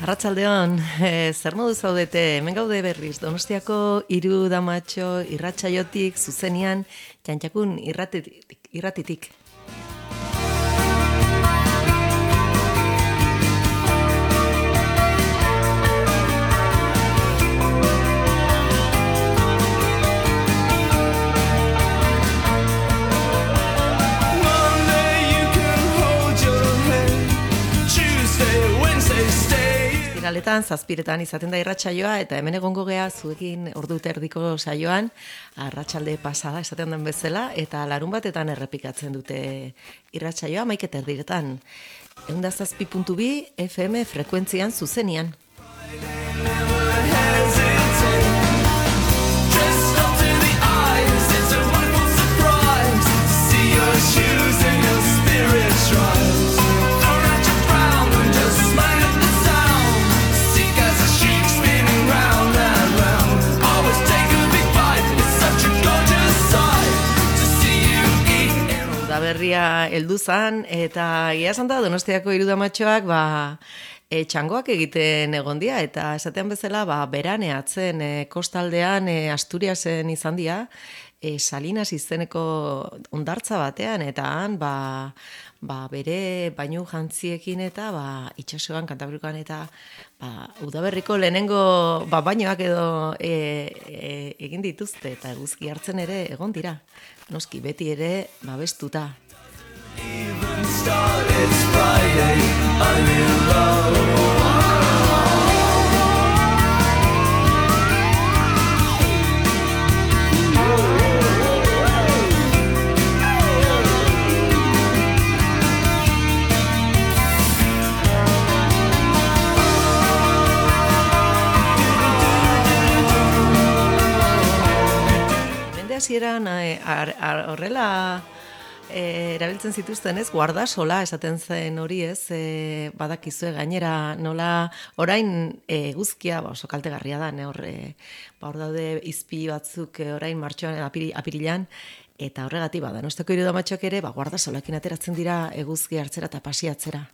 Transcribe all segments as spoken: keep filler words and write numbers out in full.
Arratsaldeon, e, zer modu zaudete? Hemen gaude berriz, Donostiako Hiru Damatxo irratsaiotik zuzenean, Txantxakun irratitik. irratitik. Galetan, zazpiretan izaten da irratsaioa eta hemen egongo gea zuekin ordu erdiko saioan arratsalde pasada esaten den bezala eta larun batetan errepikatzen dute irratsaioa hamaika erdiretan. ehun eta zazpi puntu bi F M frekuentzian zuzenean. Berria heldu zan eta ia esan da Donostiako Hiru Damatxoak ba e, txangoak egiten egon dira eta esatean bezala ba beraneatzen e, kostaldean e, Asturiasen izan dira e, Salinas izeneko hondartza batean eta han ba ba bere bainu jantziekin eta ba itsasoan Kantabrikoan eta ba udaberriko lehenengo ba bainoak edo e, e, egin dituzte eta eguzki hartzen ere egon dira. Noski beti ere babestuta. Even start, it's Friday, I'm in love. Hasieran horrela e, erabiltzen zituzten ez, guardasola esaten zen hori ez, e, badakizue gainera nola orain eguzkia ba, oso kaltegarria da, ne, horre, ba, hor daude izpi batzuk e, orain martxoan apiri, apirilan, eta horregatik bada, Donostiako Hiru Damatxoak ere ba, guardasolakin ateratzen dira eguzki hartzera eta pasiatzera.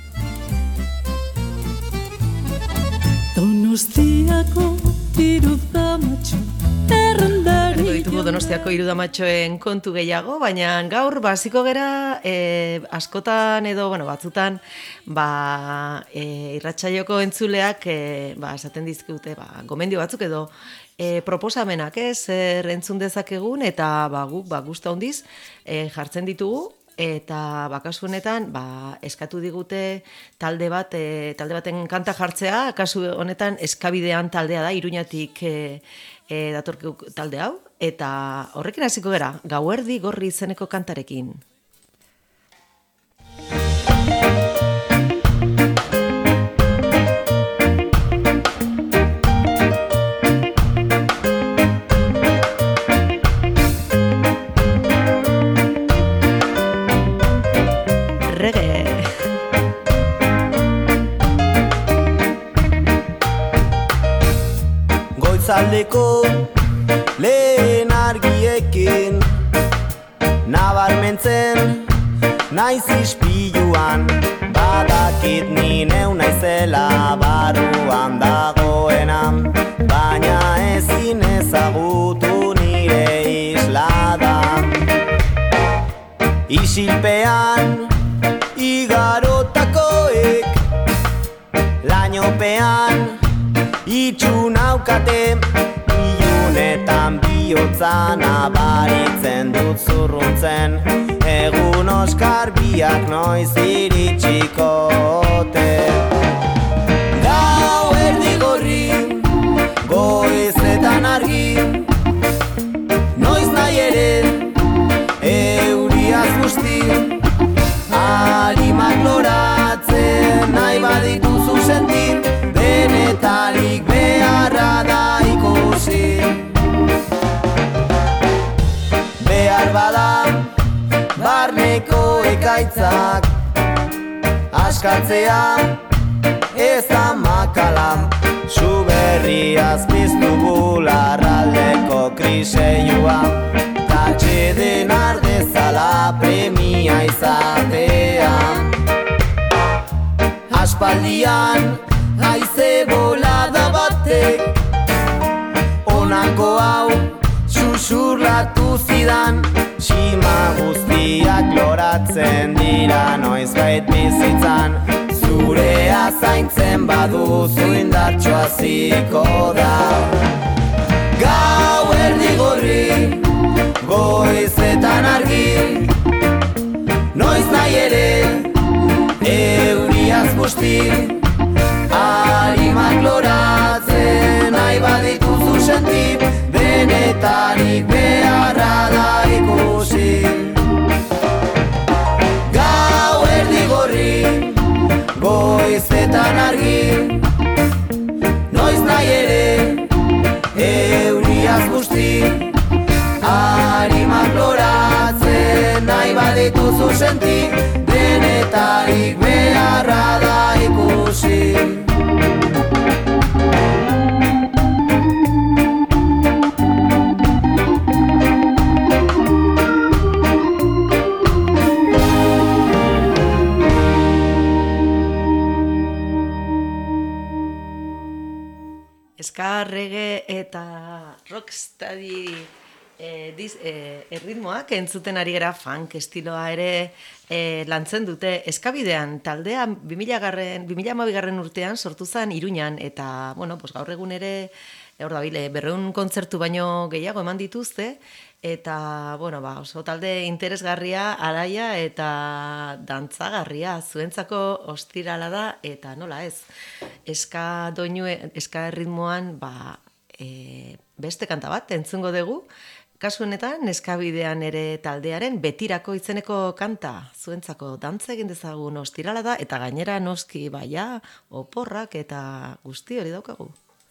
Donostiako Hiru Damatxo ditugu Donostiako Hiru Damatxoen kontu gehiago, baina gaur basiko gera e, askotan edo bueno, batzutan ba, e, irratsaioko entzuleak e, ba, esaten dizkute ba, gomendio batzuk edo e, proposamenak ez er, entzun dezakegun eta ba, guk ba, gustu handiz e, jartzen ditugu. Eta bakasu honetan ba, eskatu digute talde bat e, talde baten kanta jartzea, kasu honetan Eskabidean taldea da, Iruñatik e, e, datorkeu talde hau, eta horrekin hasiko gera, Gauerdi Gorri izeneko kantarekin. Goizaldeko lehen argiekin nabarmentzen naiz ispiluan badakit ni neu naizela barruan dagoena baina ezin ezagutu nire islada isilpean igarotakoek lainopean itxu naukate ilunetan bihotza nabaritzen dut zurruntzen egun oskar biak noiz iritsikote Gauerdi gorri goizetan argi noiz nahi ere euriaz guzti arimak loratzen nahi badituzu sentir denetarik beharra da ikusi behar bada barneko ekaitzak askatzea ez da makala zu berriaz piztu bularraldeko kriseioa tatxeden ardezala premia izatea aspaldian haize bolada batek honako hau susurlatu zidan. Sima guztiak loratzen dira noizbait bizitzan, zurea zaintzen baduzu indartxo haziko da. Gau erdi gorri, goizetan argi, noiz nahi ere, euriaz busti, harimak loratzen nahi badituzu senti, denetarik beharra da ikusi. Gau erdi gorri, goizetan argi, noiz nahi ere, euriaz busti, harimak loratzen nahi badituzu senti, denetarik beharra da ikusi. Ska, reggae eta rocksteady e, diz, e, erritmoak entzuten ari gara, funk estiloa ere e, lantzen dute. Eskabidean taldea bi mila hamabigarren urtean sortu zen Iruñan, eta bueno, pues gaur egun ere ordabile berrehun kontzertu baino gehiago eman dituzte, eta bueno, ba, oso talde interesgarria, araia eta dantzagarria, zuentzako ostirala da, eta nola ez, eska doinue, eska erritmoan ba, e, beste kanta bat entzungo dugu, kasu honetan eskabidean ere taldearen betirako izeneko kanta, zuentzako dantza egin dezagun ostirala da, eta gainera noski baia, oporrak eta guzti hori daukagu.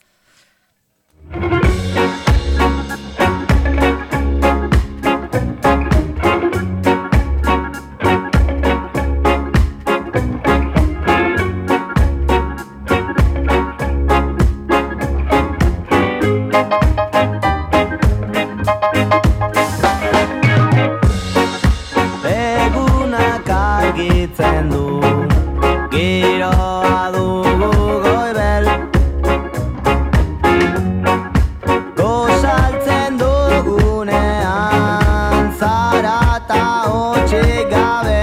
Egunak argitzen du, giroa dugu goibel, gozaltzen dugunean zarata hotxik gabe,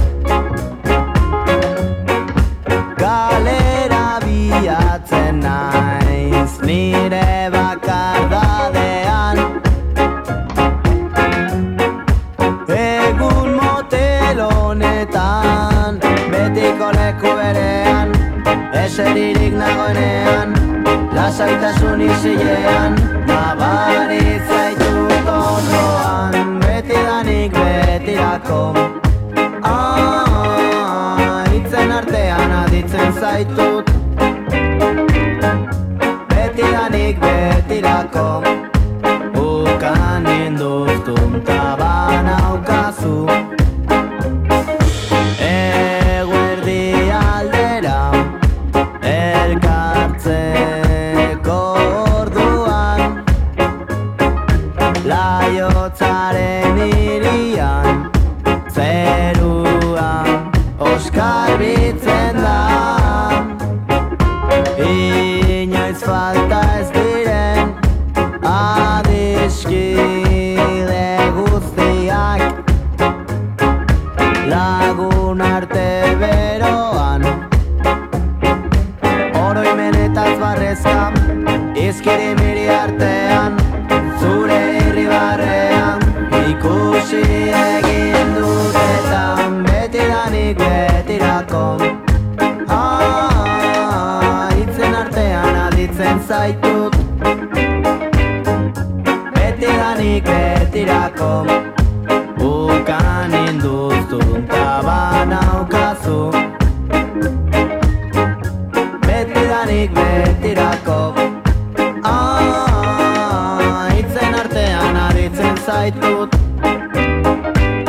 galera bilatzen naiz nire bakardadean. Egun motel honetan, betiko leku berean, eseririk nagoenean, lasaitasun izilean, nabarit zaitut osoan, betidanik betirako. Ah, hitzen artean aditzen zaitut, betidanik betirako. Ukan induztun taban aukazu, eguerdi aldera elkartzeko orduan, laiotzaren irian zerua oskarbitzen da, inoiz falta ez diren adiskide guztiak, lagun arte beroan, oroimenetaz barrezka, izkiri miri artean, zure irribarrean, ikusi egin dutetan, betidanik betirako. Ah, hitzen artean aditzen zaitut, betidanik betirako. Ukan induztun taban aukazu, betidanik betirako. Ah, hitzen artean aditzen zaitut,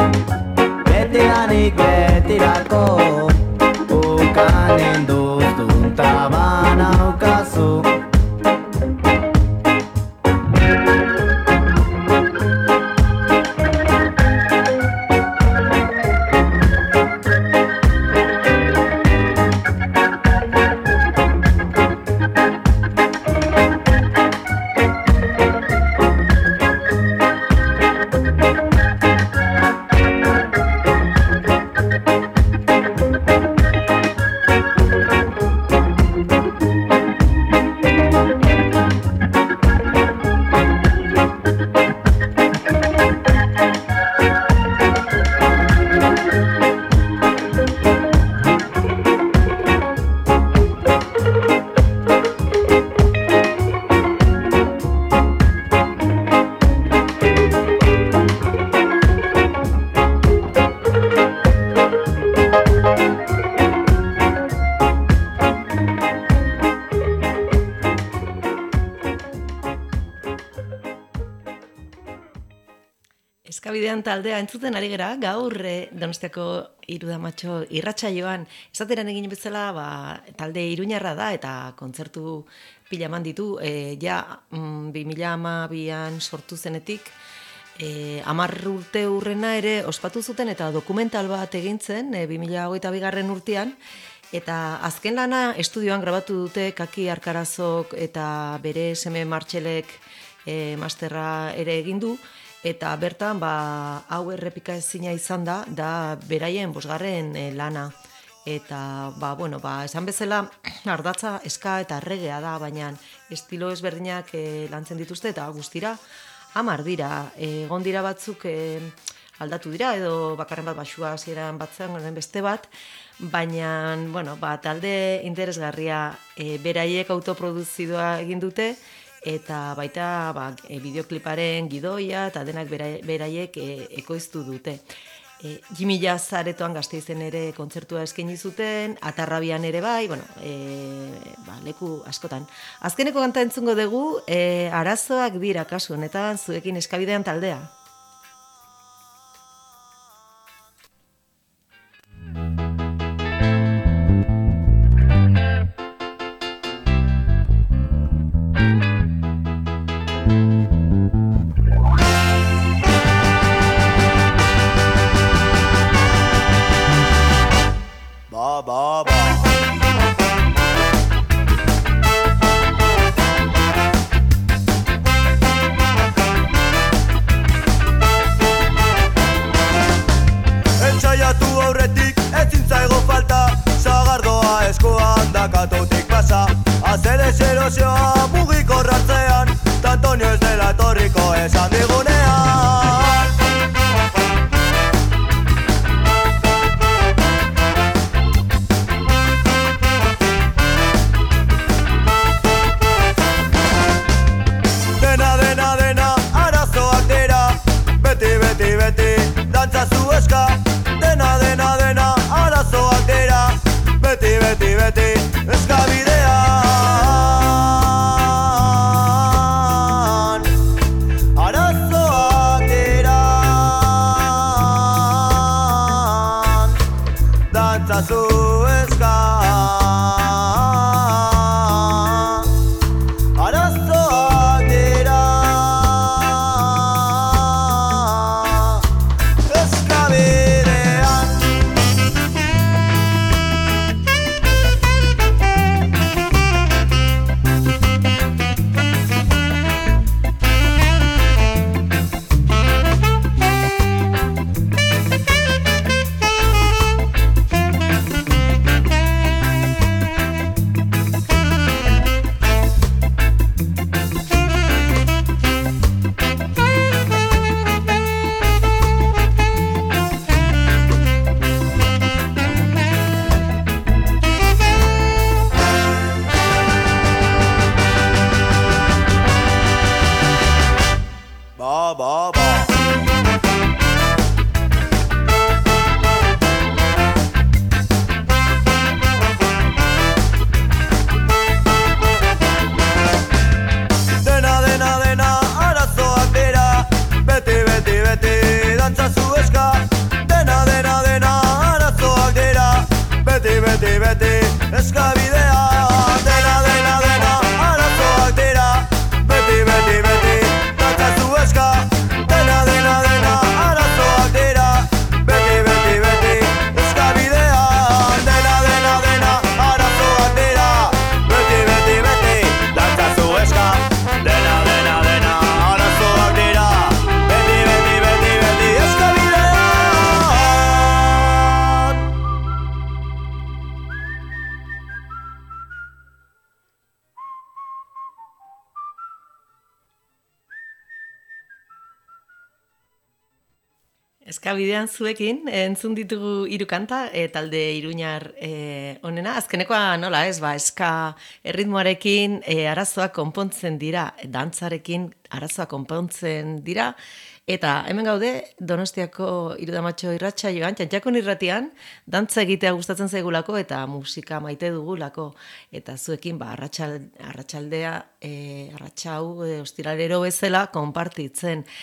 Eskabidean taldea entzuten ari gera, gaur e, Donostiako Irudamatxo irratsaioan esateran egin bezala, ba, talde iruñarra da eta kontzertu pila eman ditu, e, ja mm, bi mila hamabian sortu zenetik, e, hamar urte urrena ere ospatu zuten eta dokumental bat egin zen, e, bi mila hogeita bigarren urtean, eta azken lana estudioan grabatu dute Kaki Arkarazok eta bere seme Martxelek e, masterra ere egin du, eta bertan ba, hau errepika ezina izan da, da beraien bosgarren e, lana. Eta, ba, bueno, ba, esan bezala, ardatza eska eta regea da, baina estilo ezberdinak e, lantzen dituzte, eta guztira, hamar dira, egon dira batzuk e, aldatu dira, edo bakarren bat basua hasieran batzen, beste bat, baina, bueno, ba, talde interesgarria e, beraiek autoproduzioa egin dute, eta baita ba, e, bideokliparen gidoia eta denak beraiek e, ekoiztu dute. E, Jimmy Jazz aretoan Gasteizen ere kontzertua eskaini zuten, Atarrabian ere bai, bueno, e, ba, leku askotan. Azkeneko kanta entzungo dugu, e, arazoak dira kasu honetan zuekin Eskabidean taldea. Ba, ba, ba. Entsaiatu aurretik ezin zaigo falta, sagardoa eskoan dakatotik pasa, azeres erosioa mugikorratzean, Antonio ez dela etorriko esan digunean. Dena, dena, dena, arazoak dira, beti, beti, beti, dantzazu eska. Dena, dena, dena, arazoak dira, beti, beti, beti, eskabidean. Arazoak dira, dantzazu eska. Arazoak dira, eskabidean. Ba, ba, ba. Dena, dena, dena, arazoak dira, beti, beti, beti, dantzazu eska. Dena, dena, dena, arazoak dira, beti, beti, beti, eskabidea. Dena, dena, dena, arazoak dira, beti, beti, beti, dantzazu eska. Dena, dena, dena, arazoak dira, beti, beti, beti, eskabidea. Dena, dena, dena, arazoak dira, beti, beti, beti, dantzazu eska. Dena, dena, dena, arazoak dira, beti, beti, beti, beti, eskabidean. Eskabidean zuekin, entzun ditugu hiru kanta, e, talde iruñar e, onena. Azkenekoa nola ez, ba, eska erritmoarekin e, arazoak konpontzen dira, dantzarekin arazoak konpontzen dira, eta hemen gaude Donostiako Irudamatxo irratsaioan, Txantxakun irratian, dantza egitea gustatzen zaigulako eta musika maite dugulako, eta zuekin ba, arratsal, arratsaldea, e, arratsau, e, ostiralero bezala, konpartitzen.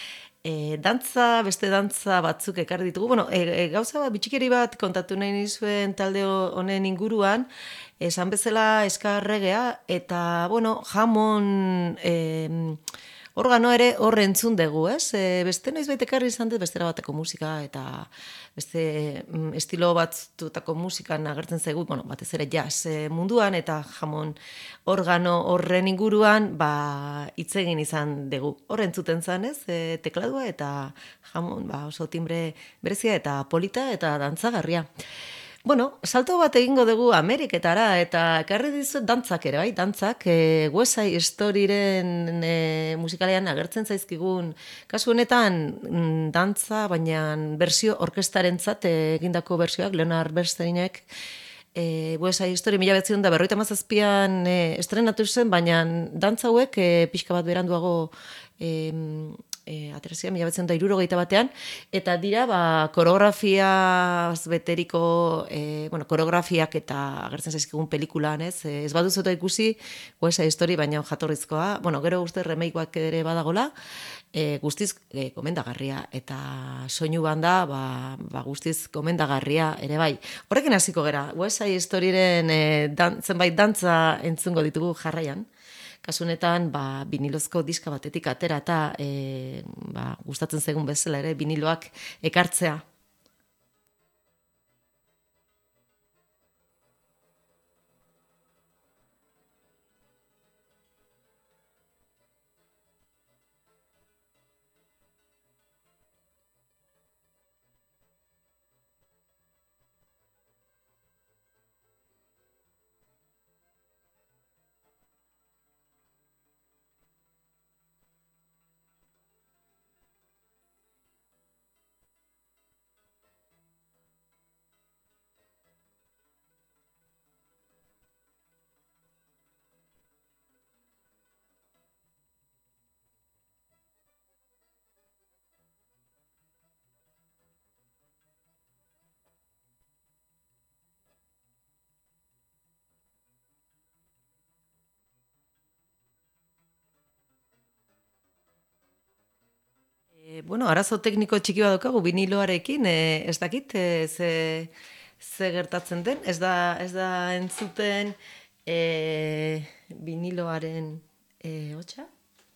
E, dantza, beste dantza batzuk ekarri ditugu. Bueno, e, e, gauza bat, bitxikeri bat kontatu nahi nizuen talde honen inguruan, esan bezala eskarregea, eta, bueno, jamon e, organo ere horre entzun dugu, ez? E, beste noiz baita ekarri izan dut, bestera bateko musika, eta beste mm, estilo batzutako musikan agertzen zaigu, bueno, batez ere jazz e, munduan, eta jamon organo horren inguruan, ba, hitz egin izan dugu. Horren zuten zan, ez? E, tekladua eta jamon, ba, oso timbre berezia eta polita eta dantzagarria. Bueno, salto bat egingo dugu Ameriketara, eta ekarri dizuet dantzak ere, bai, dantzak, e, West Side Storyren e, musikalean agertzen zaizkigun, kasu honetan mm, dantza, baina bersio orkestarentzat egindako bersioak, Leonard Bernsteinek, e, West Side Story mila bederatziehun eta berrogeita hamazazpian e, estrenatu zen, baina dantza hauek e, pixka bat beranduago e, E, aterazia, mila betzen da hirurogeita batean, eta dira, ba, koreografiaz beteriko, e, bueno, koreografiak eta agertzen zaizkigun pelikulan, ez? E, ez baduzu eta ikusi, West Side Story, baina jatorrizkoa, bueno, gero uste remakeak ere badagola, e, guztiz e, gomendagarria, eta soinu banda, ba, ba, guztiz gomendagarria ere bai. Horrekin hasiko gera, West Side Storyren e, dan, zenbait dantza entzungo ditugu jarraian. Kasunetan, ba, vinilozko diska batetik atera eta e, ba, gustatzen zaigun bezala ere viniloak ekartzea. E, bueno, arazo tekniko txiki bat daukagu viniloarekin, e, ez dakit, e, ze, ze gertatzen den, ez da, ez da entzuten e, viniloaren e, hotxa?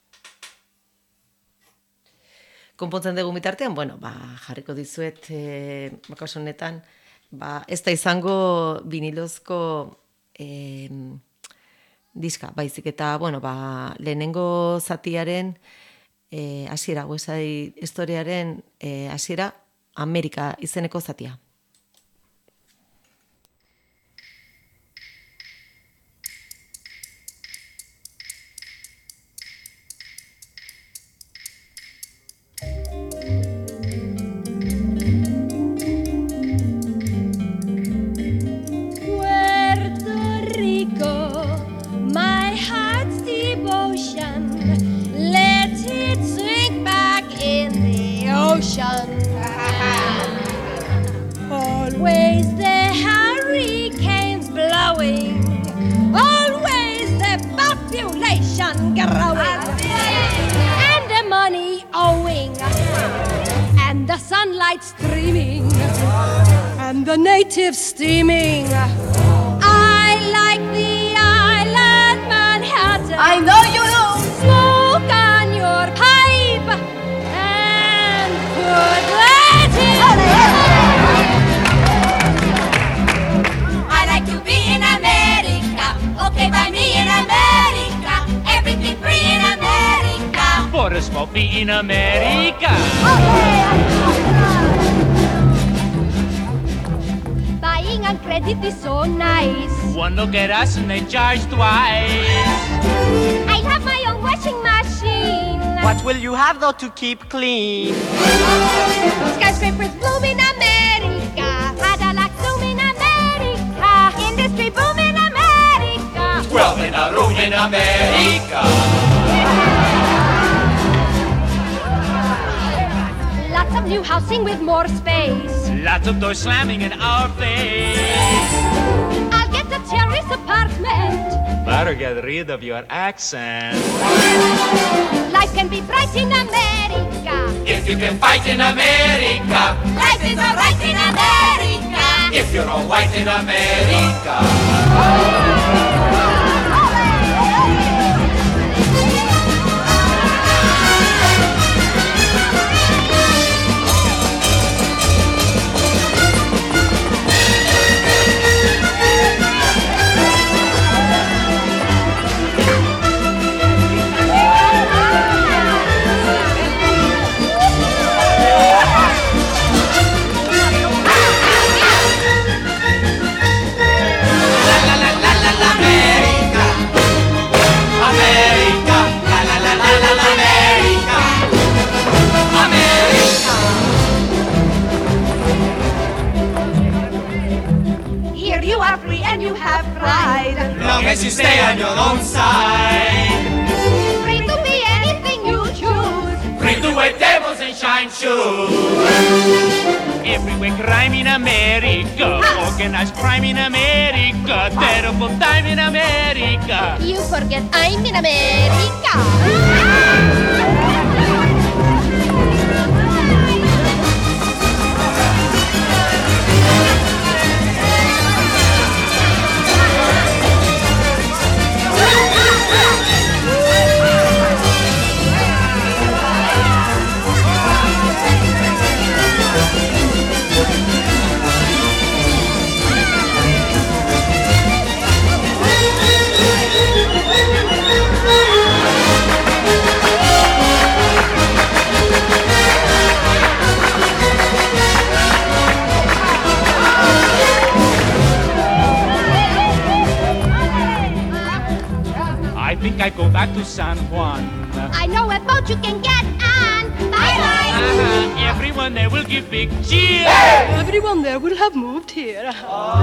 Konpontzen dugu mitartean, bueno, ba, jarriko dizuet, e, kasu honetan, ba, ez da izango vinilozko e, diska, baizik eta, bueno, ba, lehenengo zatiaren E, hasiera, West Side Storyaren e, hasiera Amerika izeneko zatia. Always the hurricanes blowing, always the population growing, and the money owing, and the sunlight streaming, and the natives steaming. I like the island Manhattan. I know you do. Smoke on your pipe and put that in. I like to be in America. Okay, by me in America. Everything free in America. For a smoke me in America. Buying on credit is so nice. One look at us and they charge twice. I have my own washing machine. What will you have though to keep clean? Skyscrapers bloom in America. Cadillac zoom in America. Industry boom in America. Twelve in a room in America. Lots of new housing with more space. Lots of doors slamming in our face. I'll get a terrace apartment. Better get rid of your accent. Life can be bright in America. If you can fight in America, Life is alright in America. if you're all white in America. Here you are free and you have pride. Long as you stay on your own side. Free to be anything you choose. Free to wear devils and shine shoes. Everywhere crime in America. Organized crime in America. Terrible time in America. You forget I'm in America. I think I go back to San Juan. I know a boat you can get on. Bye-bye. Uh, everyone there will give big cheers. Everyone there will have moved here.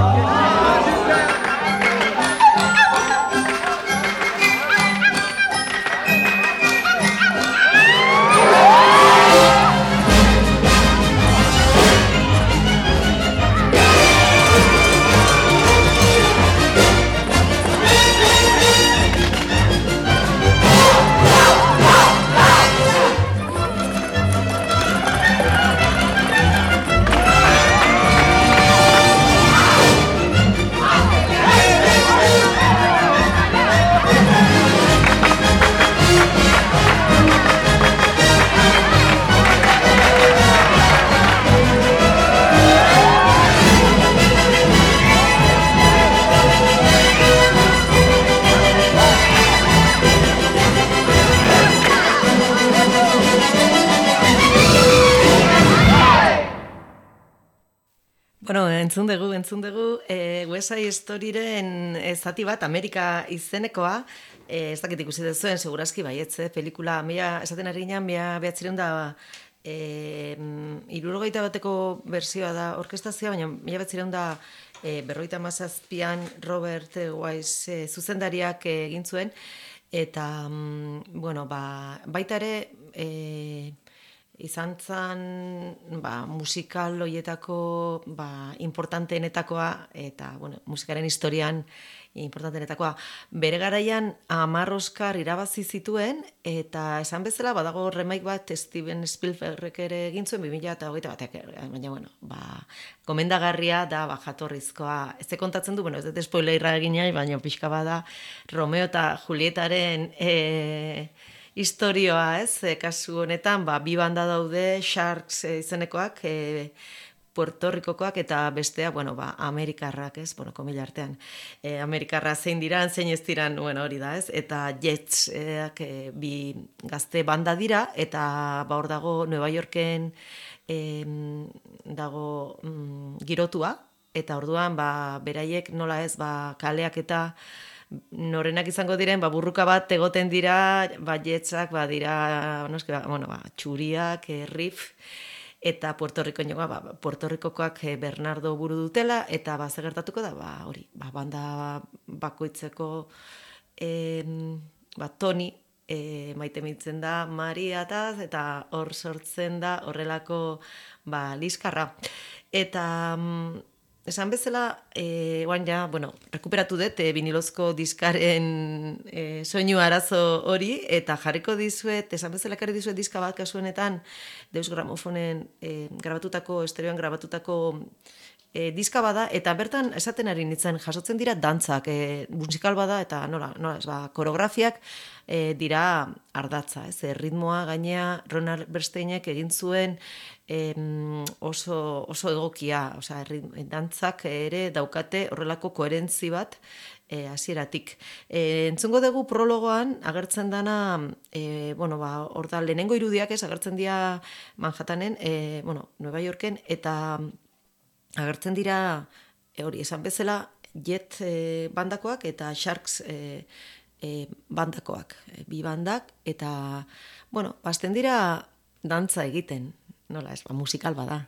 Bueno, entzun dugu, entzun dugu, e, West Side Storyren zati bat, Amerika izenekoa, e, ez dakit ikusi duzuen, segurazki baietze, pelikula, mila, esaten ari ginen, mila behatzireun da, e, irurogeita bateko versioa da orkestazioa, baina mila behatzireun da, e, berroita mazazpian Robert Wise e, zuzendariak egin zuen, eta, bueno, ba, baita ere, e, izan zen ba, musikal hoietako ba, importanteenetakoa eta bueno, musikaren historian importanteenetakoa. Bere garaian hamar Oscar irabazi zituen eta esan bezala badago remake bat Steven Spielbergek ere egin zuen bi mila hogeita batean, baina bueno, ba, gomendagarria da ba, jatorrizkoa. Ez kontatzen du, bueno, ez dut spoilerra egin nahi, baina pixka bada Romeo eta Julietaren e, historioa, ez, e, kasu honetan, ba, bi banda daude, Sharks e, izenekoak, e, Puerto Ricokoak eta bestea, bueno, ba, Amerikarrak, ez, bueno, komila artean. E, Amerikarra zein diran, zein ez diran, bueno, hori da, ez, eta Jets e, e, bi gazte banda dira, eta ba, hor dago Nueva Yorken e, dago mm, girotua, eta orduan, ba, beraiek nola ez, ba, kaleak eta norenak izango diren, ba, burruka bat egoten dira, ba, jetzak, ba, dira, noski, ba, bueno, ba, txuriak, e, riff, eta Puerto Rico nioa, ba, Puerto Ricokoak e, Bernardo buru dutela, eta ba, zegertatuko da, ba, hori, ba, banda bakoitzeko, e, ba, Toni, e, maite mitzen da, Mariataz, eta hor sortzen da, horrelako, ba, liskarra. Eta, esan bezala, e, oan ja, bueno, rekuperatu dut e, vinilozko diskaren e, soinu arazo hori, eta jarriko dizuet, esan bezala ekarri dizuet diska bat kasuenetan, Deus Gramofonen e, grabatutako, estereoan grabatutako e, diska bada, eta bertan esaten ari nintzen jasotzen dira dantzak, e, musikal bada, eta nola, nola, ez ba, koreografiak e, dira ardatza, ez, e, ritmoa gainea Ronald Bernsteinek egin zuen, Em, oso, oso egokia, osea, dantzak ere daukate horrelako koherentzi bat e, hasieratik. E, entzungo dugu prologoan agertzen dana, e, bueno, ba, hor da, lehenengo irudiak ez agertzen dira Manhattanen, e, bueno, Nueva Yorken, eta agertzen dira, e, hori, esan bezala, Jet e, bandakoak eta Sharks e, e, bandakoak, e, bi bandak, eta, bueno, bazten dira dantza egiten, nola ez, ba, musikal bada.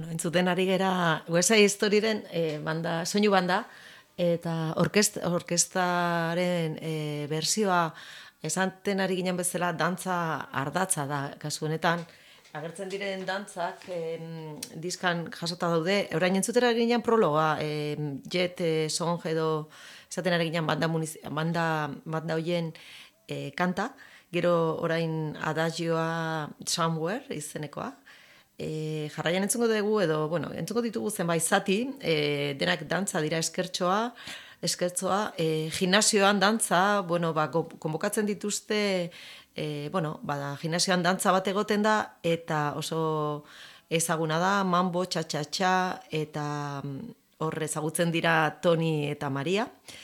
entzuten ari gera West Side Storyren e, banda, soinu banda, eta orkest, orkestaren e, bersioa esanten ari ginen bezala dantza ardatza da, kasu honetan. Agertzen diren dantzak em, diskan jasota daude, orain entzutera ari ginen prologa, em, Jet e, Song edo esaten ari ginen banda, muniz, banda, banda hoien e, kanta, gero orain adagioa Somewhere izenekoa. E, jarraian entzungo dugu edo, bueno, entzungo ditugu zenbait zati, e, denak dantza dira eskertsoa, eskertzoa, e, gimnasioan dantza, bueno, ba, konbokatzen dituzte, e, bueno, ba, gimnasioan dantza bat egoten da, eta oso ezaguna da, mambo, txa-txa-txa, eta hor ezagutzen dira Toni eta Maria.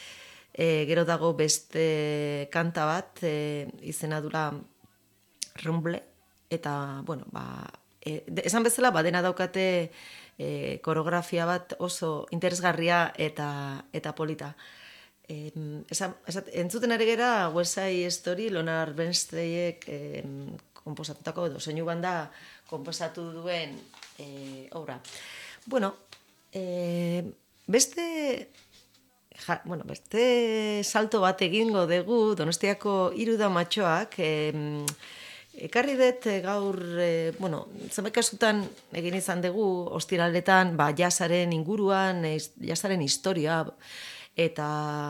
E, gero dago beste kanta bat, e, izena dura Rumble, eta, bueno, ba, e, esan bezala, ba, dena daukate e, koreografia bat oso interesgarria eta, eta polita. E, esan, esat, entzuten ari gera West Side Story, Leonard Bernsteinek e, konposatutako edo soinu banda konposatu duen e, obra. Bueno, e, beste... Ja, bueno, beste salto bat egingo dugu Donostiako Hiruda Matxoak. Eh, ekarri dut gaur, eh, bueno, zenbait kasutan egin izan dugu ostiraletan, ba, jasaren inguruan, jasaren historia, eta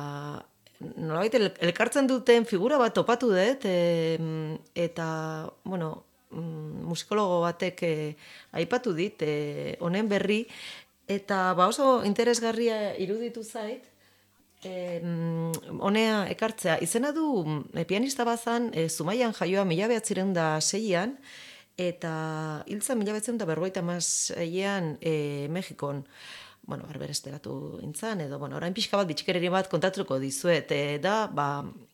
nolabait elkartzen duten figura bat topatu dut, eh, eta, bueno, musikologo batek eh, aipatu dit, eh, honen berri, eta ba, oso interesgarria iruditu zait, Eh, honea ekartzea. Izena du e, pianista bazan, e, Zumaian jaioa mila behatzireun da seian, eta hiltza mila behatzireun da berrogeita hamaseian e, Mexikon. Bueno, berberesteratu intzan, edo, bueno, orain pixka bat bitxikereri bat kontatuko dizuet, e, da, ba,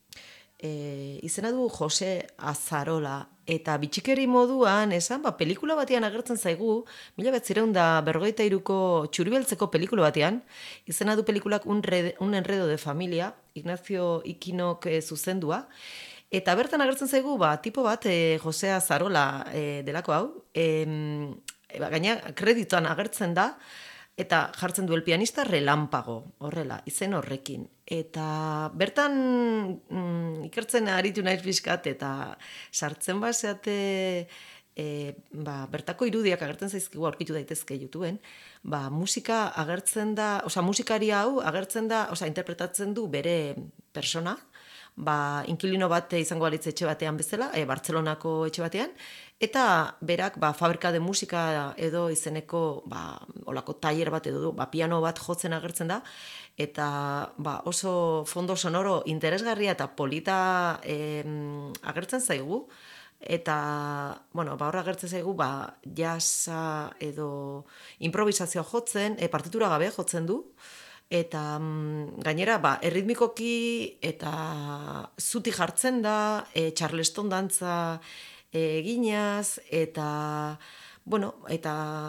e, izena du Jose Azarola, eta bitxikeri moduan, esan, ba, pelikula batean agertzen zaigu, mila behatzireun da berrogeita hiruko Txuribeltzeko pelikula batean, izena du pelikulak un, red, un enredo de familia, Ignacio Ikinok e, zuzendua, eta bertan agertzen zaigu, ba, tipo bat, e, Jose Azarola e, delako hau, e, e, ba, gaina kredituan agertzen da, eta jartzen du el pianista Relampago, horrela, izen horrekin. Eta bertan mm, ikertzen aritu naiz pixkat, eta sartzen bazeate e, ba, bertako irudiak agertzen zaizkigu aurkitu daitezke YouTubeen, ba, musika agertzen da, osea, musikari hau agertzen da, osea, interpretatzen du bere persona, ba, inkilino bat izango balitz etxe batean bezala, e, Bartzelonako etxe batean, eta berak ba, fabrika de musika edo izeneko ba, olako tailer bat edo du, ba, piano bat jotzen agertzen da, eta ba, oso fondo sonoro interesgarria eta polita eh, agertzen zaigu, eta bueno, ba, horra agertzen zaigu ba, jazza edo improvisazioa jotzen, e, partitura gabe jotzen du, eta mm, gainera ba, erritmikoki eta zuti jartzen da, e, Charleston dantza eginaz, eta, bueno, eta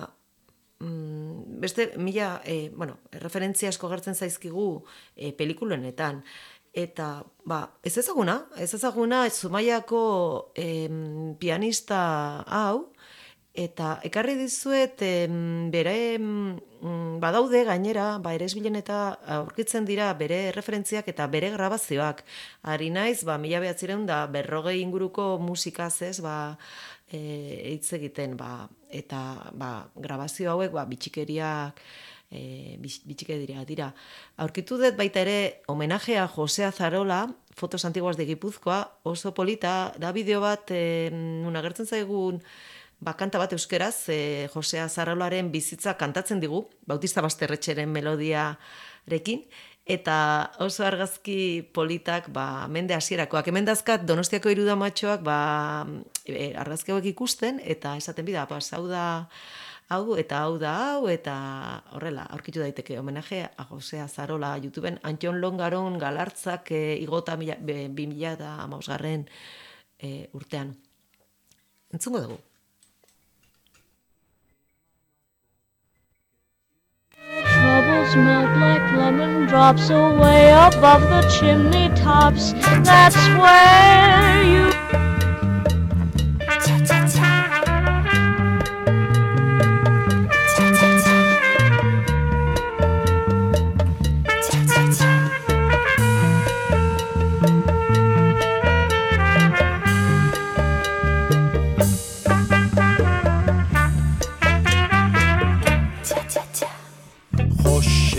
mm, beste mila, e, bueno, referentzia asko gertzen zaizkigu e, pelikulenetan. Eta, ba, ez ezaguna, ez ezaguna Zumaiako e, pianista hau, eta ekarri dizuet e, bere mm, badaude gainera, ba, eresbilen eta aurkitzen dira bere referentziak eta bere grabazioak. Ari naiz, ba, mila behatzireun da berrogei inguruko musikaz ez, ba, e, hitz egiten, ba, eta ba, grabazio hauek ba, bitxikeriak, e, bitxikeriak dira. Aurkitu dut baita ere homenajea Jose Azarola, Fotos Antiguas de Gipuzkoa, oso polita, da bideo bat, e, nun agertzen zaigun, ba, kanta bat euskeraz, e, Jose Azarolaren bizitza kantatzen digu, Bautista Basterretxeren melodiarekin, eta oso argazki politak, ba, mende hasierakoak. Hemen dazkat Donostiako Hiruda Matxoak, ba, e, argazki hauek ikusten, eta esaten bida, pas, hau da, hau, eta hau da, hau, eta horrela, aurkitu daiteke homenaje a Jose Azarola YouTubeen, Antxon Longaron galartzak e, igota bi mila eta hamabosgarren e, urtean. Entzungo dugu. Troubles melt like lemon drops away above the chimney tops. That's where you cha cha cha cha cha cha.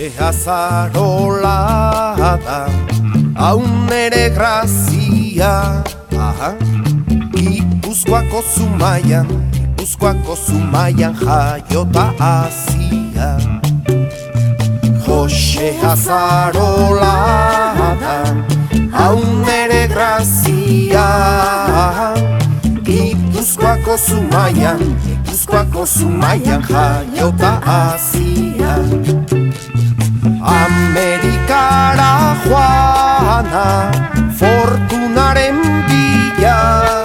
Jose Azarolada, haun ere grazia, aha. Gipuzkoako Zumaian, Gipuzkoako Zumaian jaiota azia. Jose Azarolada, haun ere grazia, Gipuzkoako Zumaian, Gipuzkoako Zumaian jaiota azia. Amerikara joana, fortunaren bila,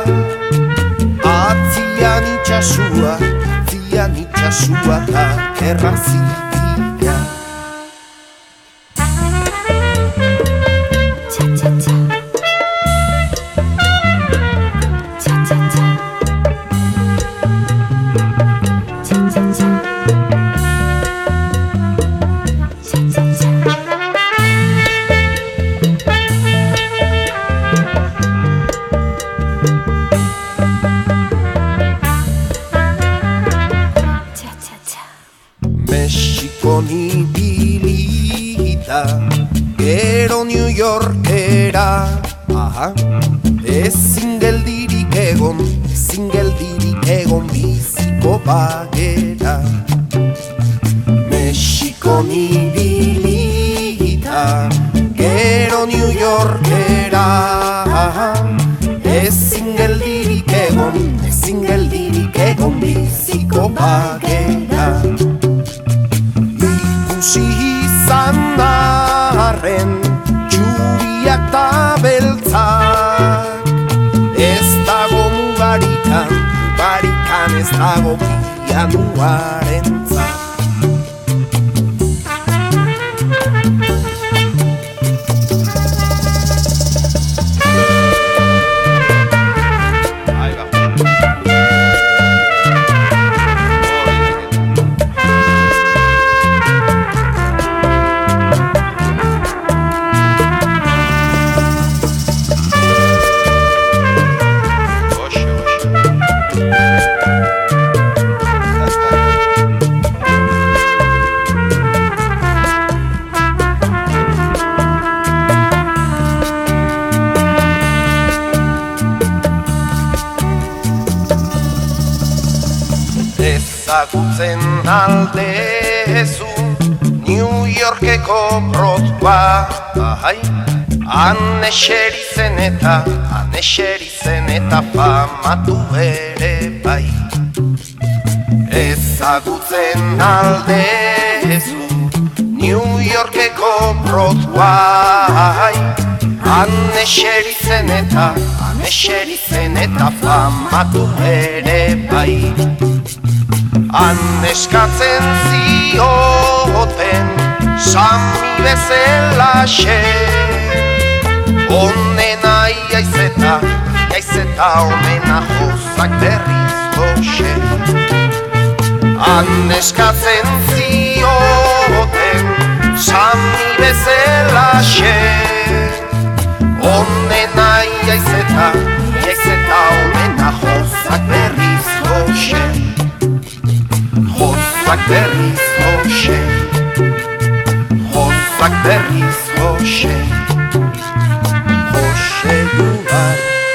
atzian itxasua, atzian itxasua da errazia. Gero New Yorkera, aha. Ezin geldirik egon, ezin geldirik egon biziko bagera. Mexikon ibilita, gero New Yorkera, aha. Ezin geldirik egon, ezin geldirik egon biziko bagera. Ikusi izan arren txuriak ta beltzak, ez dago mugarikan, mugarikan ez dago pianuarentzat. Ezagutzen aldezu New Yorkeko Broadway, ahai. Han eseri zen eta, han eseri zen eta famatu ere bai. Ezagutzen aldezu New Yorkeko Broadway, han eseri zen eta, han eseri zen eta famatu ere bai. Han eskatzen zioten Sami bezelaxe, onena iaizeta, iaizeta onena jozak berriz goxe. Han eskatzen zioten Sami bezelaxe, onena iaizeta, iaizeta onena jozak berriz goxe. Jozak berriz goxe, jozak berriz goxe, goxe dugar.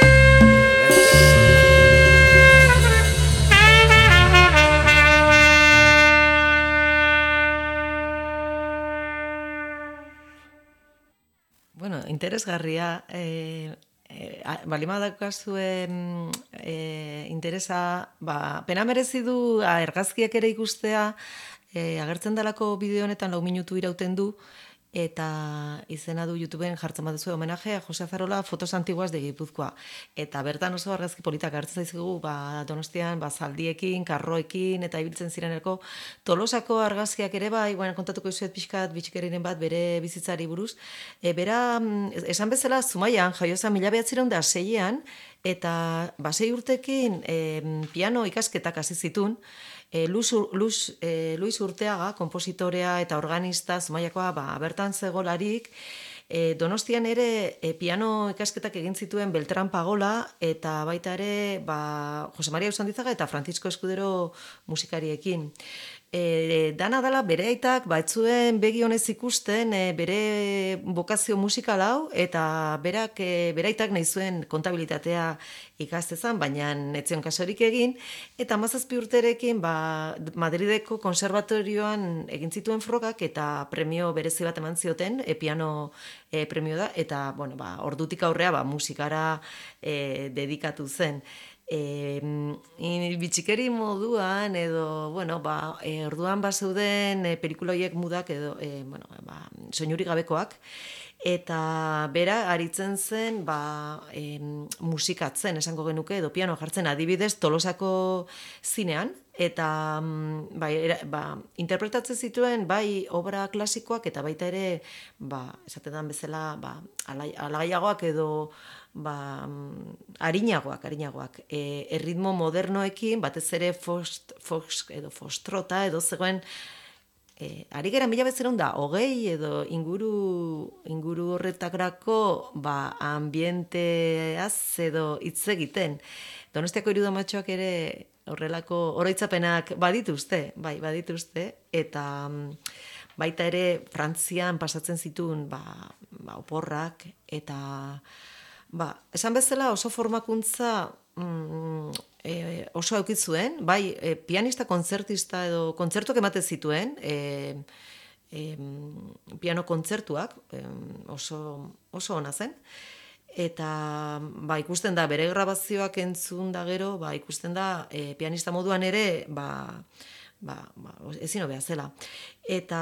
Bueno, interesgarria, eh, eh, balima daukazuen eh, interesa, ba, pena merezi du argazkiak ere ikustea, eh, agertzen dalako bideo honetan lau minutu irauten du, eta izena du YouTubeen jartzen baduzu homenajea Jose Azarola fotos antiguas de Gipuzkoa. Eta bertan oso argazki politak hartzen zaizugu, ba, Donostian ba, zaldiekin, karroekin, eta ibiltzen zireneko Tolosako argazkiak ere bai, bueno, kontatuko izuet pixkat bitxikeriren bat bere bizitzari buruz. E, bera, esan bezala, Zumaian, jaioza mila behatziehun eta seian, eta ba, sei urtekin e, piano ikasketak hasi zituen. E, Luis, Luis, e, Luis Urteaga, kompositorea eta organista Zumaiakoa, ba, bertan zegolarik, e, Donostian ere e, piano ikasketak egin zituen Beltran Pagola, eta baita ere ba, Jose Maria Usandizaga eta Francisco Escudero musikariekin. E, dana dala bere aitak baitzuen begi honez ikusten e, bere bokazio musikal hau eta berak e, bere aitak nahi zuen kontabilitatea ikastezan, baina etzion kasorik egin eta hamazazpi urterekin ba, Madrideko konservatorioan egin zituen frogak eta premio berezi bat eman zioten, e, piano e, premio da eta bueno, ba, ordutik aurrea ba, musikara e, dedikatu zen. E, bitxikeri moduan edo bueno, ba, e, orduan bazeuden e, pelikula horiek mudak edo e, bueno, ba, soinurik gabekoak eta bera aritzen zen ba, e, musikatzen esango genuke edo piano jartzen adibidez Tolosako zinean eta ba, era, ba, interpretatzen zituen bai obra klasikoak eta baita ere ba, esatetan bezala ba, alagaiagoak edo ba, arinagoak, arinagoak. E, erritmo modernoekin, batez ere fost, fost, edo fostrota, edo zegoen, e, ari gera mila bezeron da, hogei edo inguru, inguru horretakrako ba, ambienteaz edo hitz egiten. Donostiako irudamatxoak ere horrelako oroitzapenak badituzte, bai, badituzte, eta baita ere Frantzian pasatzen zituen ba, ba, oporrak, eta ba, esan bezala oso formakuntza mm, e, oso aukit zuen, bai, e, pianista kontzertista edo kontzertuak ematen zituen, e, e, piano kontzertuak e, oso, oso ona zen, eta ba, ikusten da bere grabazioak entzun da gero, ba, ikusten da e, pianista moduan ere ba, ba, ba, ezin hobea zela. Eta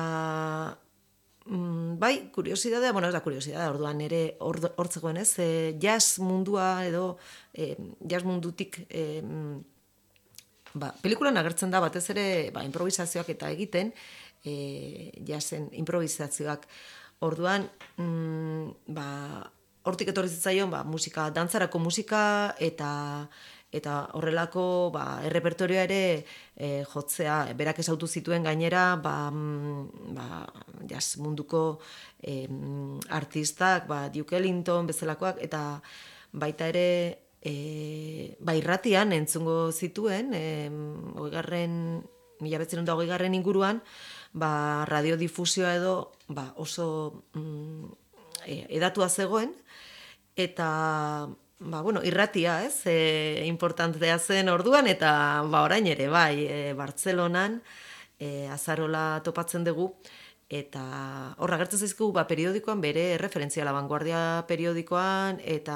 Mm, bai, kuriosidadea, bueno, ez da kuriosidadea, orduan ere hortzegoen ez, e, jazz mundua edo e, jazz mundutik e, ba, pelikulan agertzen da batez ere ba, improvisazioak eta egiten e, jazzen improvisazioak orduan mm, ba, hortik etorri zitzaion ba, musika, dantzarako musika eta eta horrelako ba, errepertorioa ere e, jotzea, berak ezautu zituen gainera ba, ba, jazz munduko e, artistak, ba, Duke Ellington bezalakoak, eta baita ere e, ba, irratian entzungo zituen, e, oigarren, mila betzen da oigarren inguruan, ba, radiodifusioa edo ba, oso mm, edatua zegoen, eta ba, bueno, irratia, ez, e, importantea zen orduan, eta ba, orain ere, bai, e, Bartzelonan e, azarola topatzen dugu, eta horra gertzen zaizkigu, ba, periodikoan bere referentzia, La Vanguardia periodikoan, eta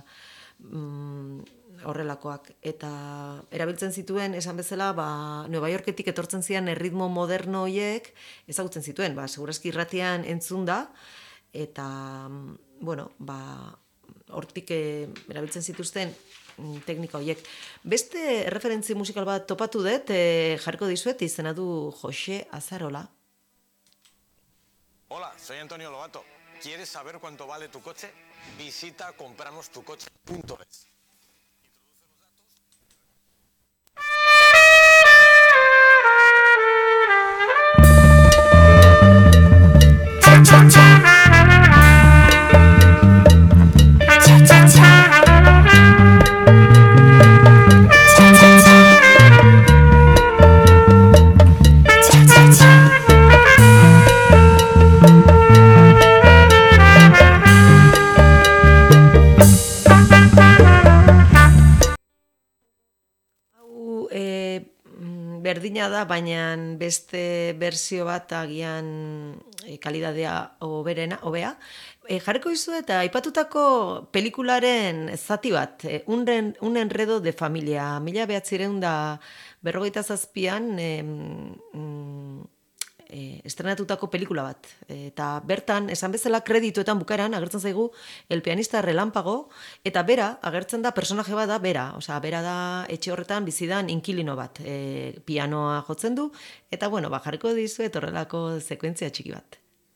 mm, horrelakoak, eta erabiltzen zituen, esan bezala, ba, Nueva Yorketik etortzen zian erritmo moderno horiek, ezagutzen zituen, ba, segurazki irratian entzun da, eta, bueno, ba, hortik erabiltzen zituzten teknika horiek. Beste referentzi musikal bat topatu dut, e, jarriko dizuet, izena du Jose Azarola. Hola, soy Antonio Lobato. ¿Quieres saber cuánto vale tu coche? Visita compramos tu coche punto es. Berdina da, baina beste berzio bat agian e, kalidadea oberena, hobea. E, jarriko izu eta aipatutako pelikularen zati bat, e, un, un enredo de familia, mila behatzireun da berrogeita zazpian e, mm, e, estrenatutako pelikula bat. E, eta bertan, esan bezala kredituetan bukaeran agertzen zaigu El pianista relámpago, eta bera, agertzen da, personaje bat da, bera. Osea, bera da etxe horretan bizidan inkilino bat. E, pianoa jotzen du, eta bueno, ba, jarriko dizu eta horrelako sekuentzia txiki bat.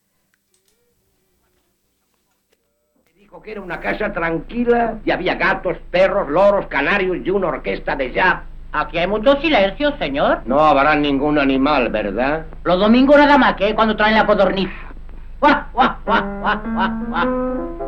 Dijo que era una casa tranquila y había gatos, perros, loros, canarios y una orquesta de jazz. Aquí hay mucho silencio, señor. No habrá ningún animal, ¿verdad? Los domingos nada más que cuando traen la codorniz. ¡Guau, guau, guau, guau, guau, guau!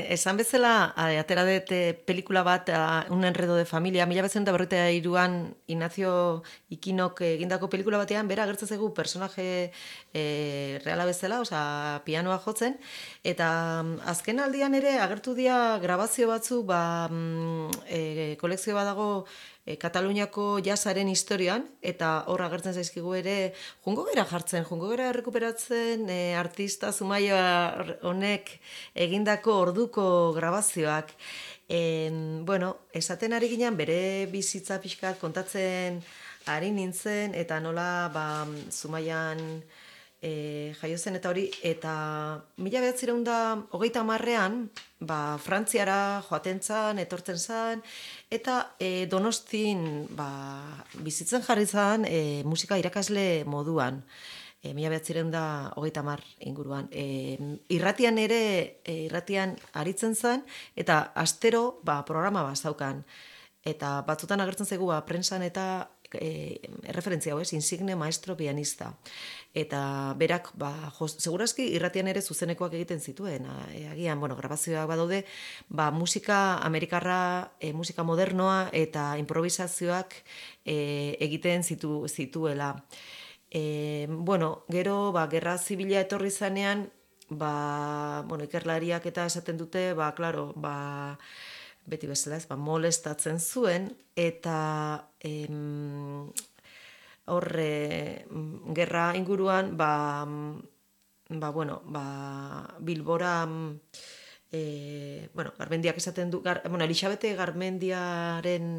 esan bezala, atera dut pelikula bat, Un enredo de familia, mila betzen da berroita iruan Ignacio Ikinok egindako pelikula batean, bera agertzen zaigu personaje e, reala bezala, oza, pianoa jotzen, eta azken aldian ere agertu dira grabazio batzu, ba, e, kolekzio bat dago E, Kataluniako jazzaren historian, eta hor agertzen zaizkigu ere, jungo gera jartzen, jungo gera errekuperatzen e, artista Zumaia honek egindako orduko grabazioak. E, bueno, esaten ari ginen, bere bizitza pixkat kontatzen ari nintzen, eta nola ba, Zumaian e, jaio zen eta hori, eta mila behatzireun da hogeita hamarrean, ba, Frantziara joaten zan, etortzen zan, eta e, Donostin ba, bizitzen jarri zan e, musika irakasle moduan, e, mila behatzireun da hogeita hamar inguruan. E, irratian ere, e, irratian aritzen zan, eta astero ba, programa bat zaukan. Eta batzutan agertzen zaigu ba, prensan eta e, referentzia hau ez, insigne maestro pianista. Eta berak, ba, jo, segurazki irratian ere zuzenekoak egiten zituen. E, agian, bueno, grabazioak badaude, ba, musika amerikarra, e, musika modernoa eta improvisazioak e, egiten zitu, zituela. E, bueno, gero, ba, gerra zibila etorri zanean, ba, bueno, ikerlariak eta esaten dute, ba, klaro, ba, beti bezala ez, ba, molestatzen zuen, eta em, horre gerra inguruan, ba, ba, bueno, ba, Bilbora, e, bueno, Garmendiak esaten du, gar, bueno, Elisabete Garmendiaren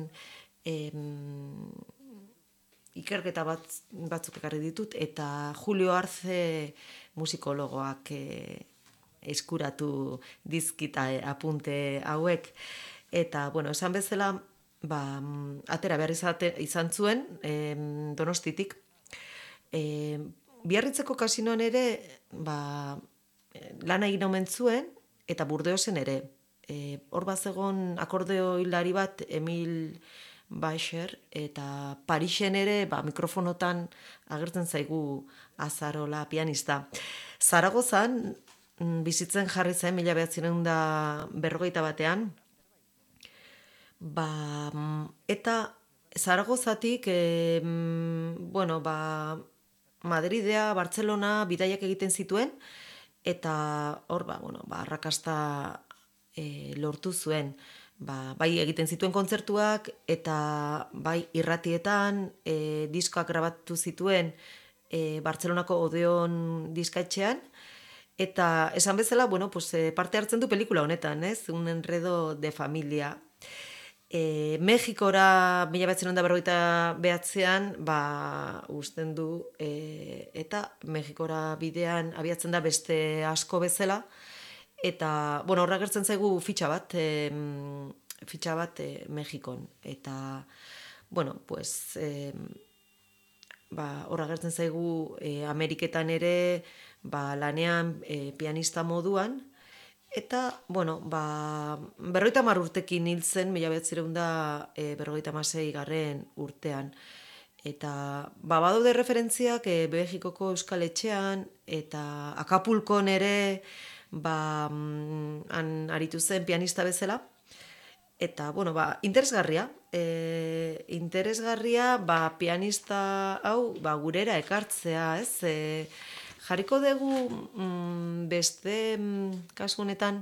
em, ikerketa bat, batzuk ekarri ditut, eta Julio Arce musikologoak e, eskuratu dizkita e, apunte hauek. Eta, bueno, esan bezala, ba, atera behar izate, izan zuen, e, Donostitik. E, Biarritzeko kasinoan ere, ba, lana egin omen zuen, eta Burdeosen ere. E, hor bazegon akordeo hilari bat, Emil Baixer, eta Parisen ere, ba, mikrofonotan agertzen zaigu Azarola pianista. Zaragozan, bizitzen jarri zen, mila behatzireun da berrogeita batean, ba, eta Zaragozatik, e, bueno, ba, Madridea, Bartzelona, bidaiak egiten zituen, eta hor, ba, bueno, ba, arrakasta e, lortu zuen. Ba, bai egiten zituen kontzertuak, eta bai irratietan, e, diskoak grabatu zituen e, Bartzelonako Odeon diskaetxean, eta esan bezala, bueno, pues, e, parte hartzen du pelikula honetan, ez? Un enredo de familia. E, Mexikora, mila behatzen da berrogeita behatzean, ba, usten du, e, eta Mexikora bidean abiatzen da beste asko bezala, eta, bueno, horra gertzen zaigu fitxa bat, e, fitxa bat e, Mexikon, eta, bueno, pues, e, ba, horra gertzen zaigu e, Ameriketan ere, ba, lanean e, pianista moduan, eta, bueno, ba, berrogeita hamar urtekin hil zen, mila behatzireun da e, berrogeita hamasei garren urtean. Eta, ba, badaude referentziak e, Mexikoko Euskal Etxean, eta Acapulcon ere, ba, han aritu zen pianista bezala. Eta, bueno, ba, interesgarria. E, interesgarria, ba, pianista hau, ba, gurera ekartzea, ez? E, Jarriko dugu mm, beste mm, kasu honetan,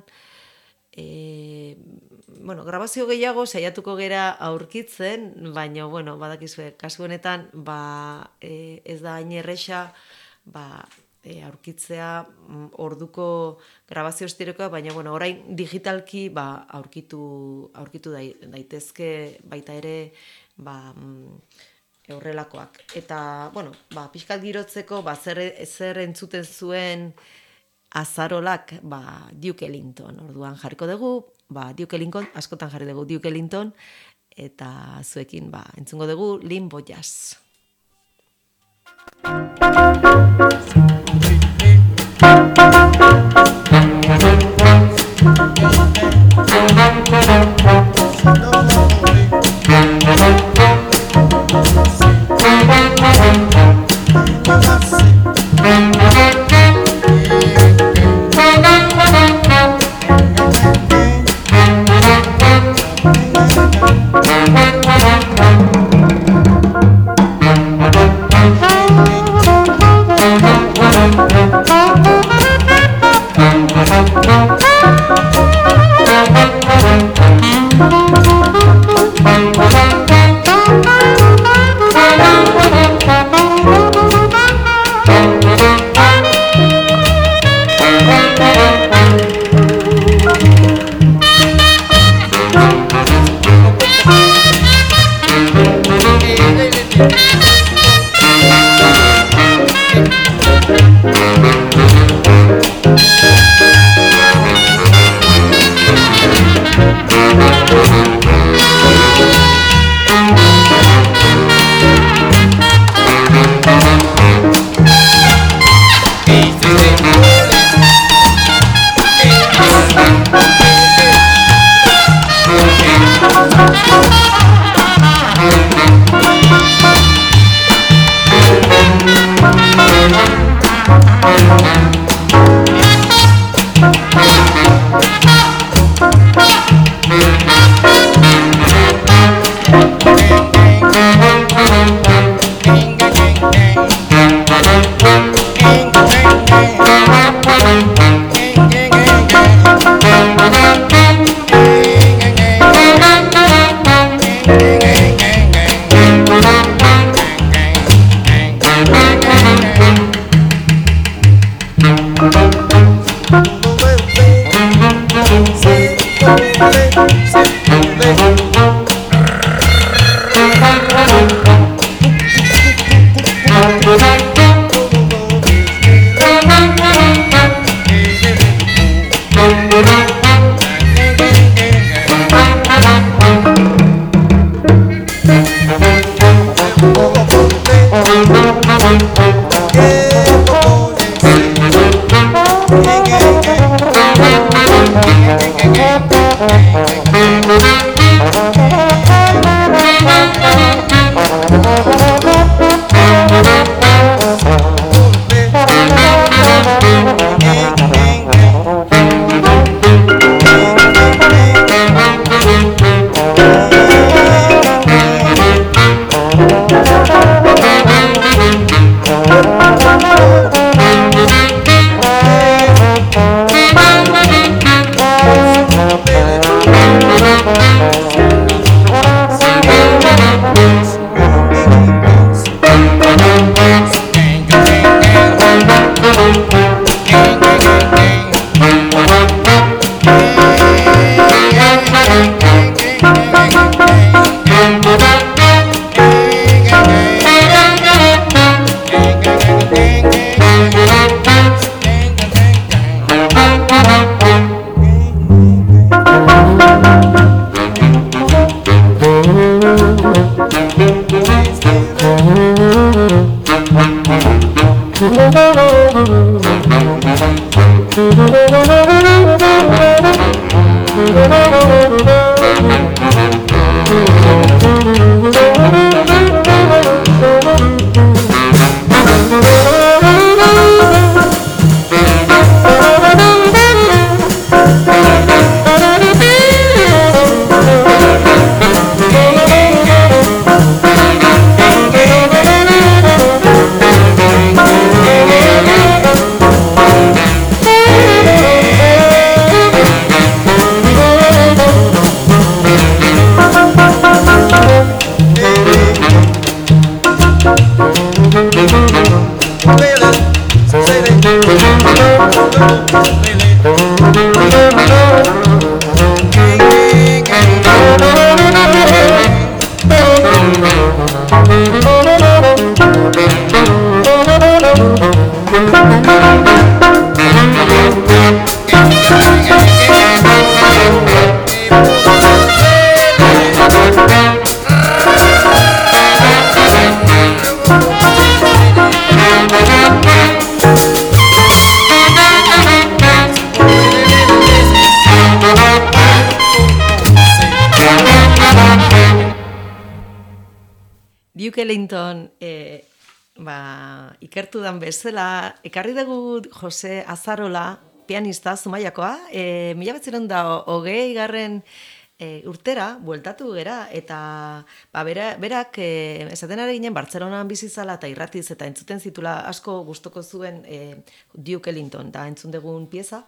e, bueno, grabazio gehiago saiatuko gera aurkitzen, baina, bueno, badakizue, kasu honetan, ba, e, ez da hain erresa, ba, e, aurkitzea mm, orduko grabazio estirekoa, baina, bueno, orain digitalki, ba, aurkitu, aurkitu daitezke baita ere, ba, mm, horrelakoak. Eta, bueno, ba, pixkat girotzeko, ba, zer, zer entzuten zuen Azarolak, ba, Duke Ellington. Orduan jarriko dugu, ba, Duke Ellington, askotan jarri dugu Duke Ellington, eta zuekin, ba, entzungo dugu Limbo Jazz. Thank you. Duke Ellington e, ba, ikertu dan bezala, ekarri dugu Jose Azarola, pianista, Zumaiakoa, e, mila batziron da hogei garren e, urtera, bueltatu gera, eta ba, bera, berak e, esaten ari ginen Bartzelonan bizizala eta irratiz eta entzuten zitula asko gustoko zuen e, Duke Ellington, da entzun dugun pieza,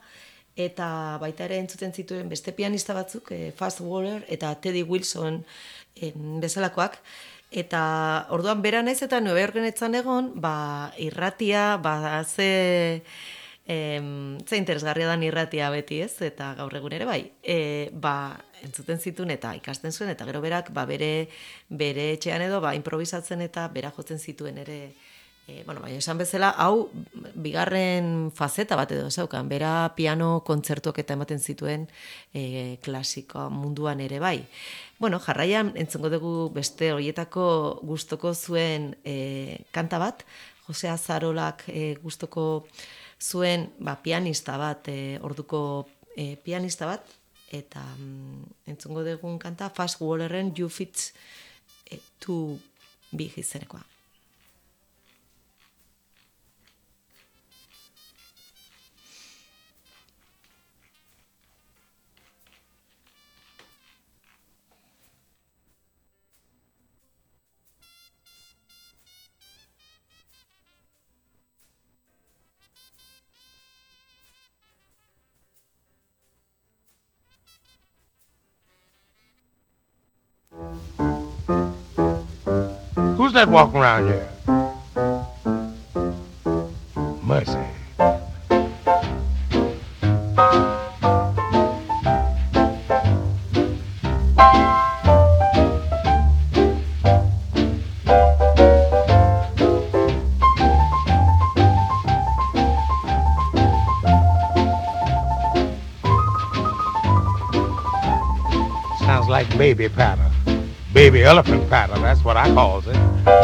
eta baita ere entzuten zituen beste pianista batzuk, e, Fats Waller eta Teddy Wilson e, bezalakoak, eta orduan bera naiz eta Nueva Yorken etzan egon, ba, irratia, ba, ze, em, ze interesgarria dan irratia beti ez, eta gaur egun ere bai, e, ba, entzuten zituen eta ikasten zuen, eta gero berak, ba, bere, bere etxean edo, ba, improvisatzen eta bera jotzen zituen ere, e, bueno, bai, esan bezala, hau, bigarren fazeta bat edo zeukan, bera piano kontzertuak eta ematen zituen e, klasiko munduan ere bai. Bueno, jarraian entzungo dugu beste horietako gustoko zuen e, kanta bat, Jose Azarolak e, gustoko zuen ba, pianista bat, e, orduko e, pianista bat, eta mm, entzungo dugun kanta Fats Wallerren You Fit e, to Be izenekoa. Who's that walking around here? Mercy. Sounds like baby patter. Baby elephant patter, that's what I calls it.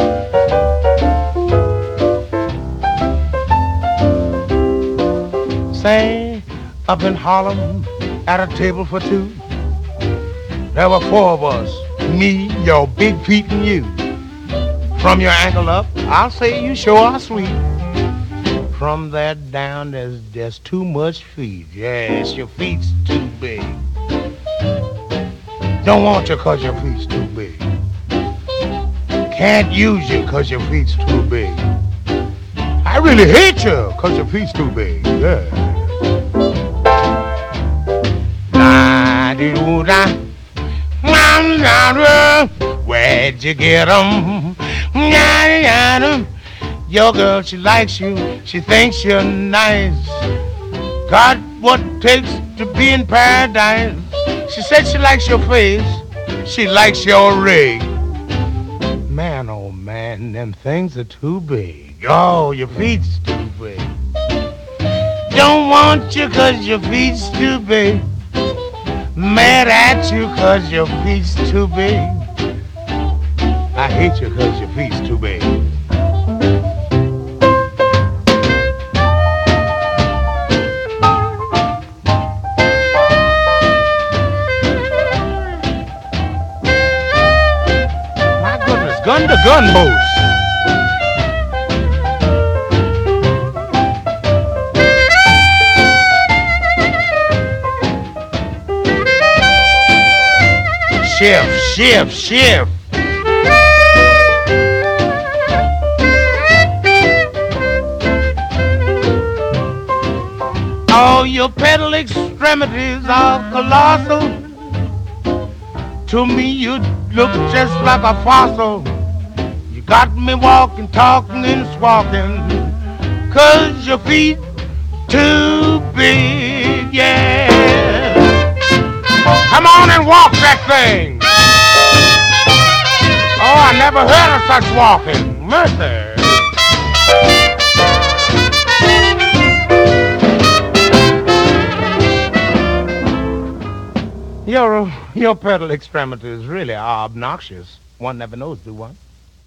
Say, up in Harlem, at a table for two, there were four of us, me, your big feet, and you. From your ankle up, I'll say you sure are sweet. From there down, there's just too much feet. Yes, your feet's too big. Don't want you cause your feet's too big. Can't use you cause your feet's too big. I really hate you cause your feet's too big. Yeah. Where'd you get 'em? Your girl, she likes you. She thinks you're nice. Got what it takes to be in paradise. She said she likes your face. She likes your rig. Man, oh man, them things are too big. Oh, your feet's too big. Don't want you cause your feet's too big. Mad at you cause your feet's too big. I hate you cause your feet's too big. My goodness, gun to gun boats. Shift, shift, shift. All your pedal extremities are colossal. To me, you look just like a fossil. You got me walking, talking, and squawking. Cause your feet too big, yeah. Come on and walk that thing. Oh, I never heard of such walking. Mercy. Your, your pedal extremities really are obnoxious. One never knows, do one?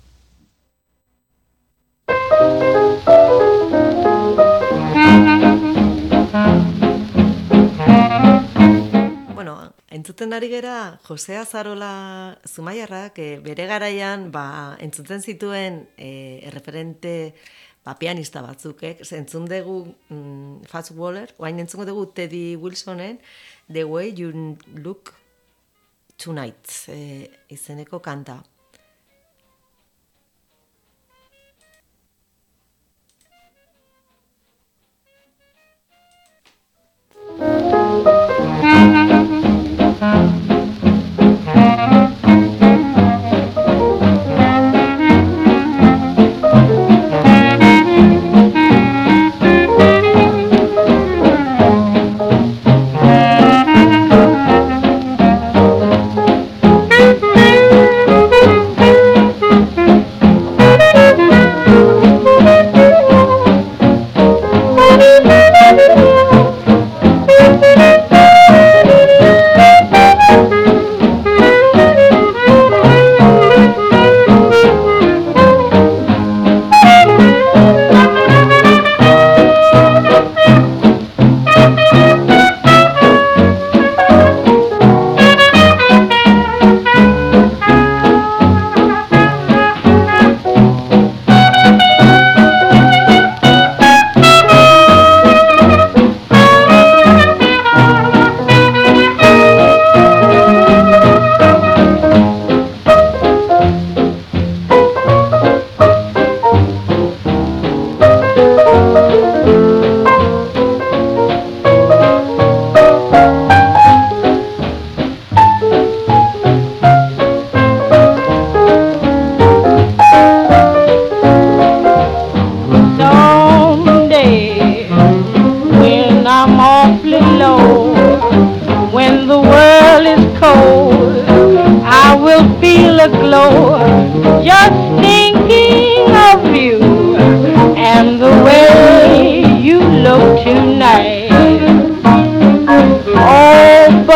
Bueno, entzuten ari gera Jose Azarola Zumaiarrak e, bere garaian ba, entzuten zituen e, erreferente ba, pianista batzuk, eh? Entzun dugu mm, Fats Waller, oain entzun dugu Teddy Wilsonen The Way You Look Tonight e, izeneko kanta.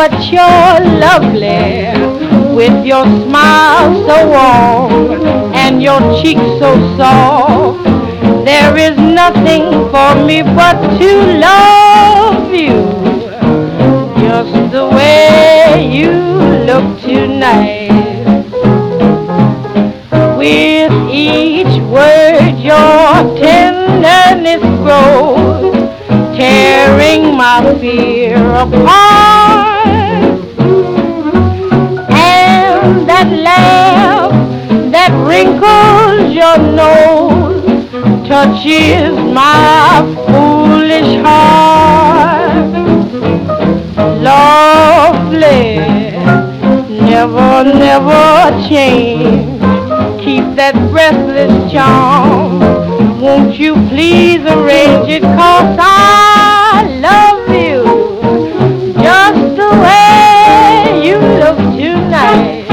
but you're lovely, with your smile so warm and your cheeks so soft. There is nothing for me but to love you, just the way you look tonight. With each word your tenderness grows, tearing my fear apart. And that laugh that wrinkles your nose touches my foolish heart. Lovely, never, never change. Keep that breathless charm. Won't you please arrange it, 'cause I love you just the way you look tonight.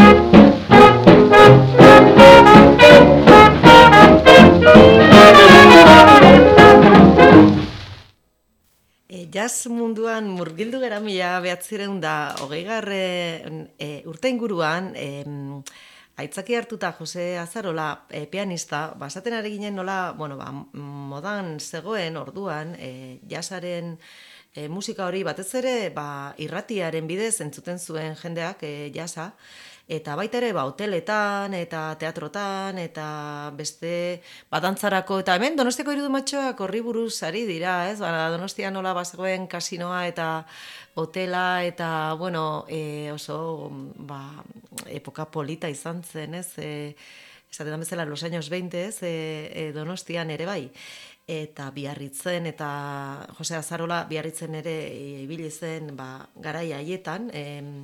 E, jazz munduan murgildu gara mila behatzireun da hogeigarren e, urte inguruan, e, aitzaki hartuta Jose Azarola, e, pianista, basaten ari ginen nola, bueno, ba, modan zegoen orduan, e, jazzaren e, musika hori batez ere ba, irratiaren bidez entzuten zuen jendeak e, jazza, eta baita ere ba, hoteletan eta teatrotan eta beste badantzarako, eta hemen Donostiako Irudumatxoak horri buruz ari dira, ez? Ba, Donostia nola bazegoen kasinoa eta hotela eta, bueno, e, oso ba, epoka polita izan zen, ez? E, esaten bezala los años veinte, ez? E, e, Donostian ere bai. Eta Biarritzen, eta Jose Azarola Biarritzen ere ibili zen ba, garai haietan, e,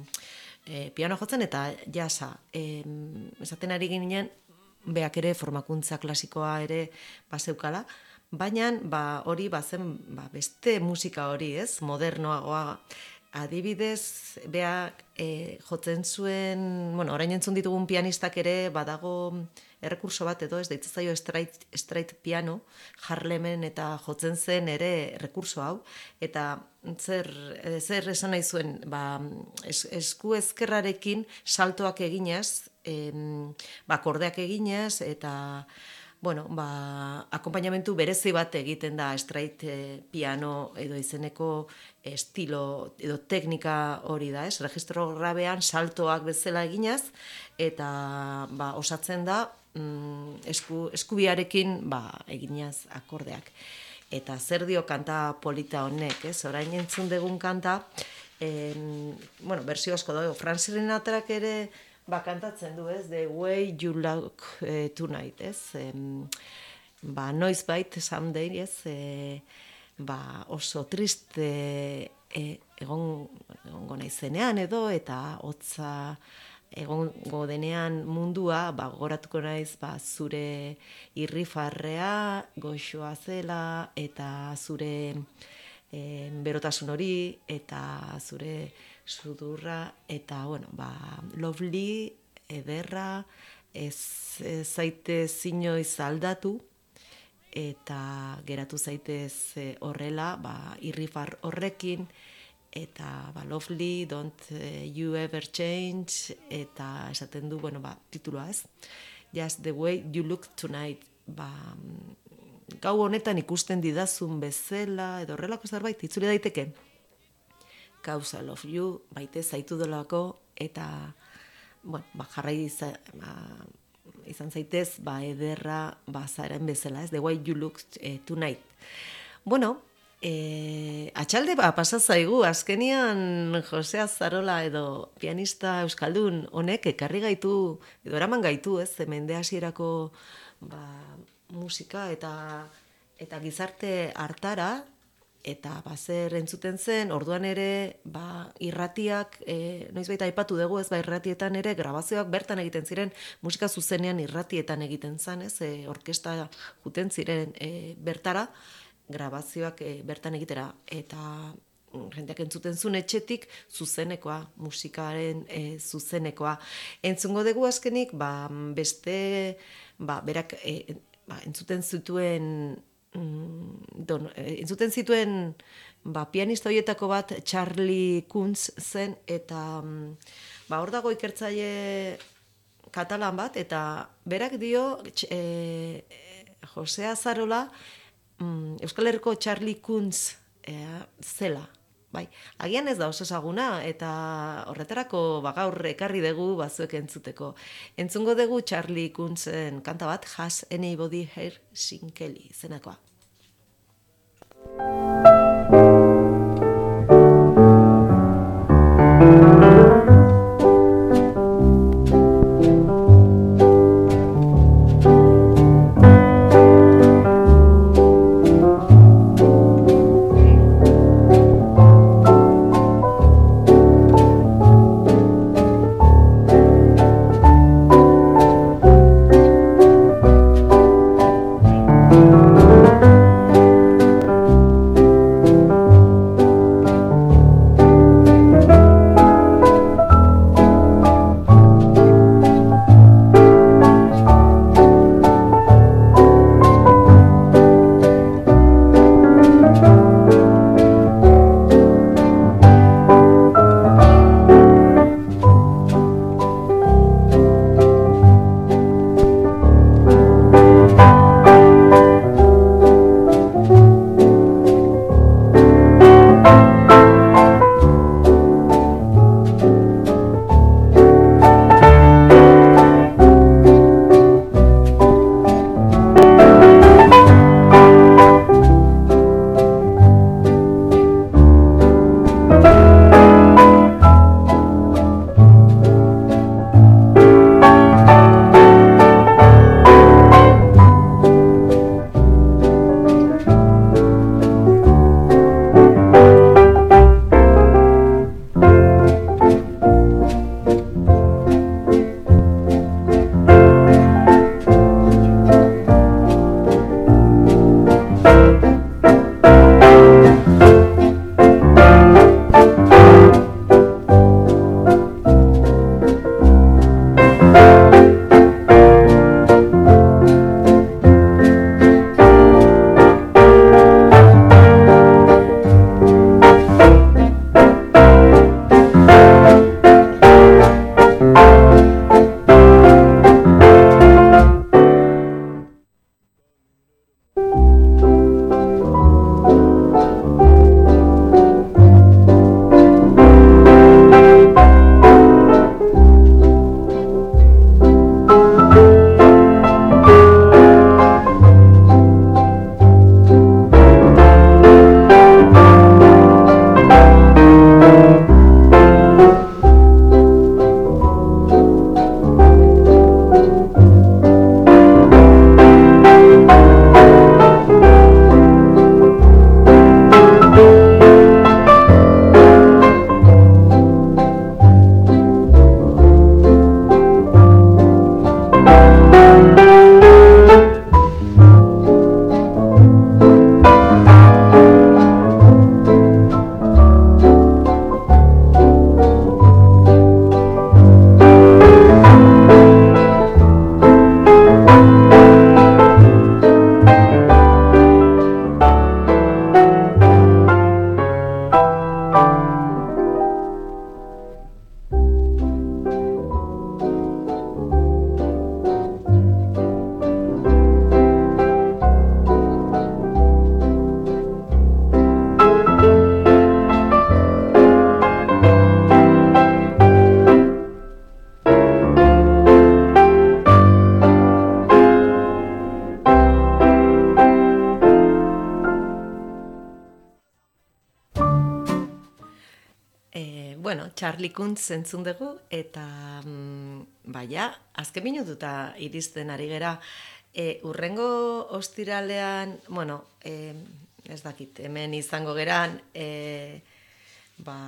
e, piano jotzen eta jasa. E, esaten ari ginen, beak ere formakuntza klasikoa ere bazeukala, baina ba, hori bazen ba, beste musika hori, ez? Modernoagoa. Adibidez, beak e, jotzen zuen, bueno, orain entzun ditugun pianistak ere badago errekurso bat edo, ez deitzen zaio straight, straight piano, Harlemen eta jotzen zen ere rekurso hau, eta zer, zer esan nahi zuen, ba, es, esku ezkerrarekin saltoak eginez, em, ba, kordeak eginez, eta bueno, ba, akompainamentu berezi bat egiten da straight eh, piano edo izeneko estilo edo teknika hori da, ez? Registro grabean saltoak bezala eginaz eta ba, osatzen da mm, esku, eskubiarekin ba, eginaz akordeak. Eta zer dio kanta polita honek, ez? Orain entzun dugun kanta, en, bueno, berzio asko dago, Frank Sinatrak ere ba, kantatzen du, ez, The Way You Look eh, Tonight, ez, em, ba, noizbait someday, ez, e, ba, oso triste e, egon, egongo naizenean edo, eta hotza egongo denean mundua, ba, gogoratuko naiz, ba, zure irrifarrea, goxoa zela, eta zure e, berotasun hori, eta zure sudurra, eta, bueno, ba, lovely, ederra, ez, ez zaitez inoiz aldatu, eta geratu zaitez horrela, ba, irrifar horrekin, eta, ba, lovely, don't you ever change, eta esaten du, bueno, ba, titulua ez, just the way you look tonight, ba, gau honetan ikusten didazun bezala, edo horrelako zerbait, itzule daiteke, Cause I love you, baite zaitu dolako, eta, bueno, ba, jarrai izan, ba, izan zaitez, ba, ederra, ba, zaren bezala, ez, the way you look eh, tonight. Bueno, eh, atxalde, ba, pasazaigu, azkenian Jose Azarola edo pianista euskaldun honek ekarri gaitu, edo eraman gaitu, ez, mende hasierako ba, musika eta, eta gizarte hartara, eta bazer entzuten zen, orduan ere ba, irratiak, e, noizbait aipatu dugu, ez ba, irratietan ere grabazioak bertan egiten ziren, musika zuzenean irratietan egiten zen, ez, e, orkesta juten ziren e, bertara, grabazioak e, bertan egitera, eta jendeak entzuten zuen etxetik zuzenekoa, musikaren e, zuzenekoa. Entzungo dugu azkenik, ba, beste, ba, berak e, ba, entzuten zituen don, entzuten zituen ba, pianista horietako bat Charlie Kunz zen, eta ba, hor dago ikertzaile katalan bat, eta berak dio e, Jose Azarola Euskal Herriko Charlie Kunz e, zela. Bai, agian ez da oso ezaguna, eta horretarako ba, gaur ekarri dugu bazuek entzuteko. Entzungo dugu Charlie Kunzen kanta bat, Has Anybody Heard Sean Kelly zenakoa. bueno, Charlie Kunz entzun dugu, eta mm, baia, azken minututa iristen ari gera, e, urrengo ostiralean, bueno, e, ez dakit, hemen izango geran, e, ba,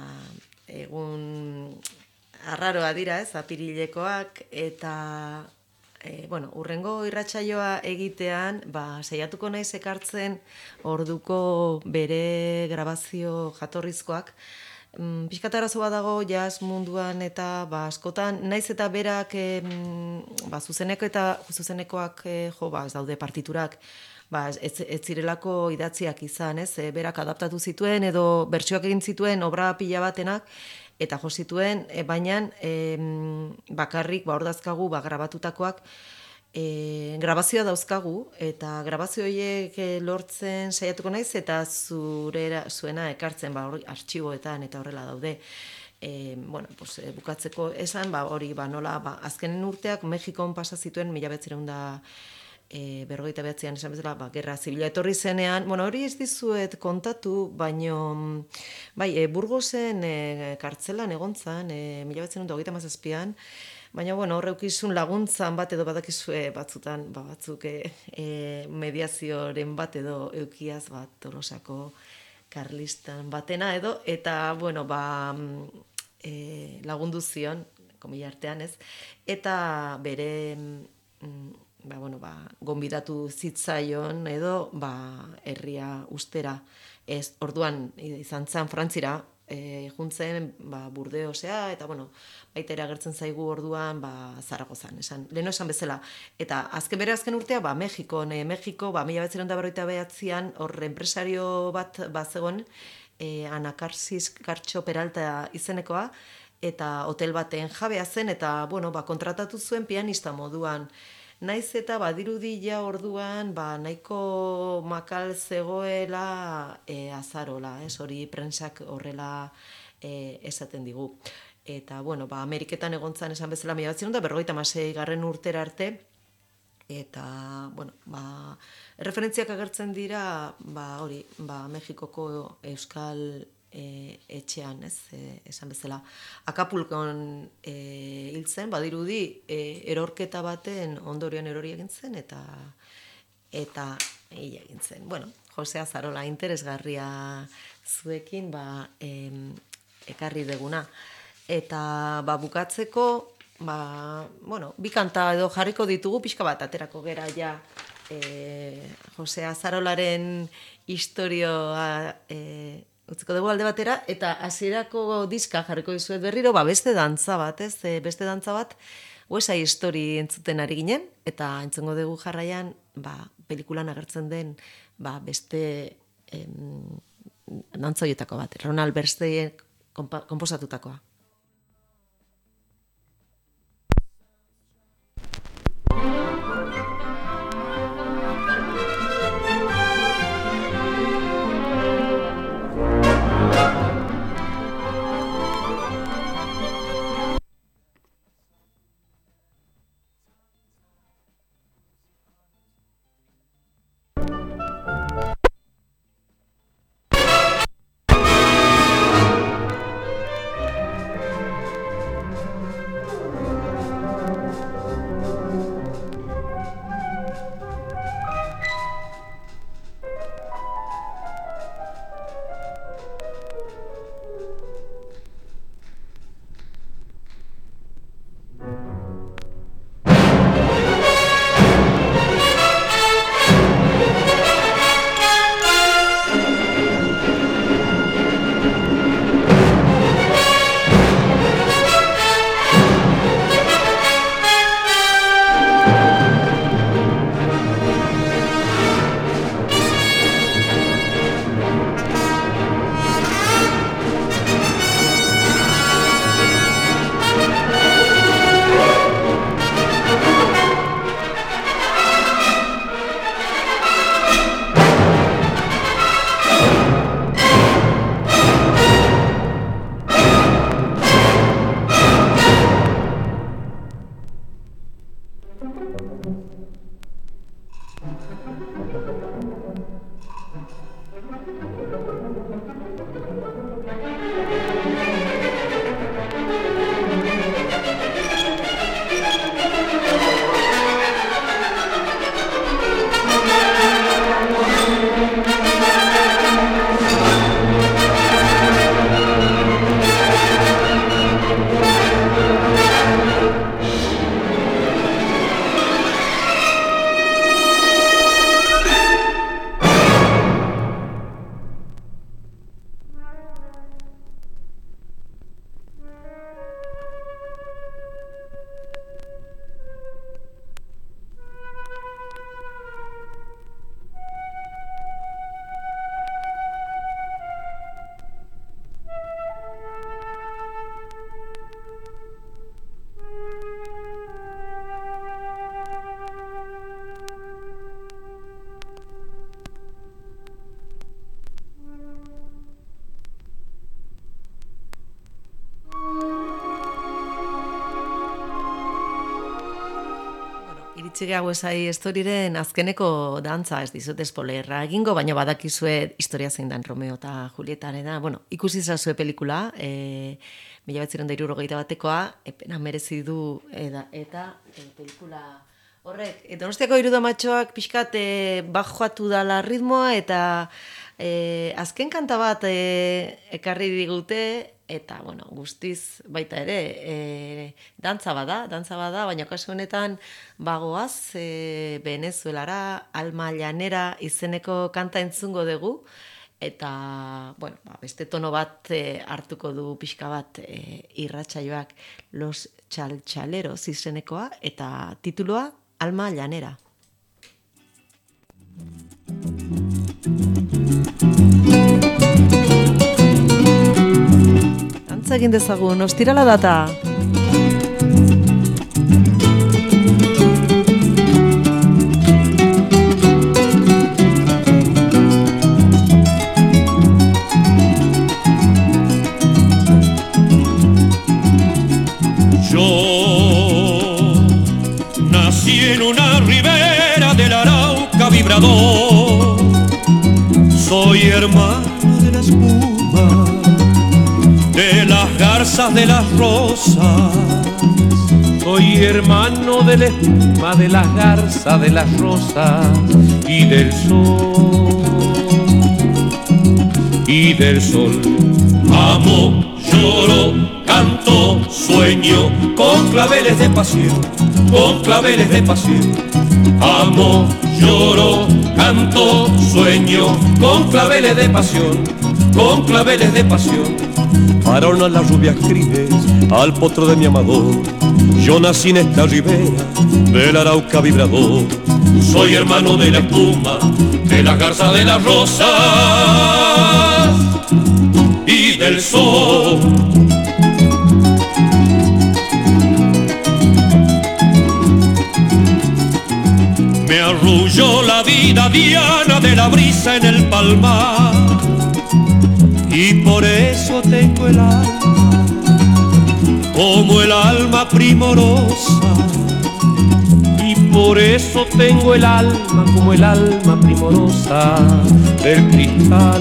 egun arraroa dira, ez, apirilekoak, eta e, bueno, urrengo irratsaioa egitean, ba, saiatuko naiz ekartzen orduko bere grabazio jatorrizkoak. Mm, Pixkat arazo bat dago jazz munduan eta ba, askotan, naiz eta berak e, ba, zuzeneko eta zuzenekoak e, jo, ba, ez daude partiturak, ba, ez, ez zirelako idatziak izan, ez? E, berak adaptatu zituen edo bertsioak egin zituen obra pila batenak, eta jo zituen, e, baina e, bakarrik, ba, hor dazkagu, ba, grabatutakoak, e, grabazioa dauzkagu, eta grabazio horiek lortzen saiatuko naiz, eta zurera, zuena ekartzen, ba, hori artxiboetan eta horrela daude. E, bueno, pues, e, bukatzeko esan, ba, hori, ba, nola, ba, azkenen urteak Mexikon pasa zituen mila behatziehun da e, berrogeita behatzian esan bezala, ba, gerra zibila etorri zenean, bueno, hori ez dizuet kontatu, baino, bai, e, Burgosen e, kartzelan egontzan, e, mila behatziehun da hogeita hamazazpian, baina, bueno, horreukizun laguntzan bat edo badakizue batzutan, ba, batzuk e, e, mediazioren bat edo eukiaz, bat, Tolosako karlistan batena edo, eta, bueno, ba, e, lagundu zion, komila artean ez, eta bere, ba, bueno, ba, gonbidatu zitzaion edo, ba, herria ustera, ez, orduan, izan zen Frantzira, e, juntzen, ba, Burdeosea, eta, bueno, baita ere agertzen zaigu orduan, ba, Zaragozan, esan, leheno esan bezala. Eta azken bere azken urtea, ba, Mexikon, e, Mexiko, ba, mila behatziehun eta berrogeita behatzian, hor enpresario bat, ba, zegoen, e, Anakarsis Gartxo Peralta izenekoa, eta hotel baten jabea zen, eta, bueno, ba, kontratatu zuen pianista moduan. Naiz eta badirudila orduan, ba, nahiko makal zegoela e, azarola, ez, hori prentsak horrela e, esaten digu. Eta, bueno, ba, Ameriketan egontzan esan bezala mila behatziehun eta berrogeita hamasei garren urtera arte, eta, bueno, ba, referentziak agertzen dira, ba, hori, ba, Mexikoko euskal e, etxean, ez, e, esan bezala. Akapulkon e, hil zen, badirudi, e, erorketa baten ondorioan erori egin zen, eta eta hil egin zen. Bueno, Jose Azarola interesgarria zuekin, ba, em, ekarri deguna. Eta, ba, bukatzeko, ba, bueno, bi kanta edo jarriko ditugu, pixka bat aterako gera ja, e, Jose Azarolaren historioa e, utziko dugu alde batera, eta hasierako diska jarriko dizuet berriro, ba, beste dantza bat, ez? E, beste dantza bat, West Side Story entzuten ari ginen, eta entzungo dugu jarraian, ba, pelikulan agertzen den, ba, beste em, dantza horietako bat, Ronald Bernstein konposatutakoa. Iritsi gehiago esai estoriren azkeneko dantza, ez dizut espoilerra egingo, baina badakizue historia zein dan Romeo eta Julietaren. Bueno, ikusi zazue pelikula, e, mila batziron da hirurogeita batekoa, epena merezi du eda, eta e, pelikula horrek. E, Donostiako Irudamatxoak pixkat e, bajoatu dala ritmoa eta e, azken kanta bat e, ekarri digute, eta, bueno, guztiz baita ere, e, dantza bada, dantza bada, baina kasu honetan bagoaz, e, Venezuelara, Alma Llanera izeneko kanta entzungo dugu, eta, bueno, ba, beste tono bat e, hartuko du pixka bat e, irratsaioak Los Chalchaleros izenekoa, eta titulua Alma Llanera. Dantza egin dezagun, ostirala data. Yo nací en una ribera del Arauca vibrador, soy hermano de la espuma, de las garzas de las rosas, soy hermano de la espuma, de las garzas de las rosas y del sol, y del sol. Amo, lloro, canto, sueño, con claveles de pasión, con claveles de pasión. Amo, lloro, canto, sueño, con claveles de pasión, con claveles de pasión. Pararon las rubias crines al potro de mi amador. Yo nací en esta ribera del Arauca vibrador. Soy hermano de la espuma, de la garza de las rosas y del sol. Me arrulló la vida diana de la brisa en el palmar, y por eso tengo el alma como el alma primorosa, y por eso tengo el alma como el alma primorosa del cristal,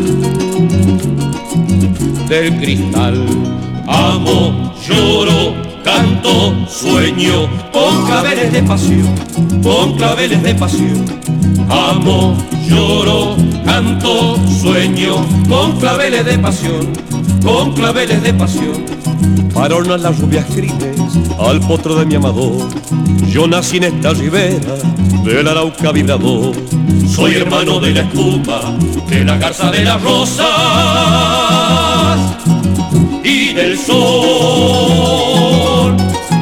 del cristal. Amo, lloro, canto, sueño, con claveles de pasión, con claveles de pasión. Amo, lloro, canto, sueño, con claveles de pasión, con claveles de pasión. Pararon las rubias crines al potro de mi amador. Yo nací en esta ribera del Arauca vibrador. Soy hermano de la espuma, de la garza de las rosas y del sol.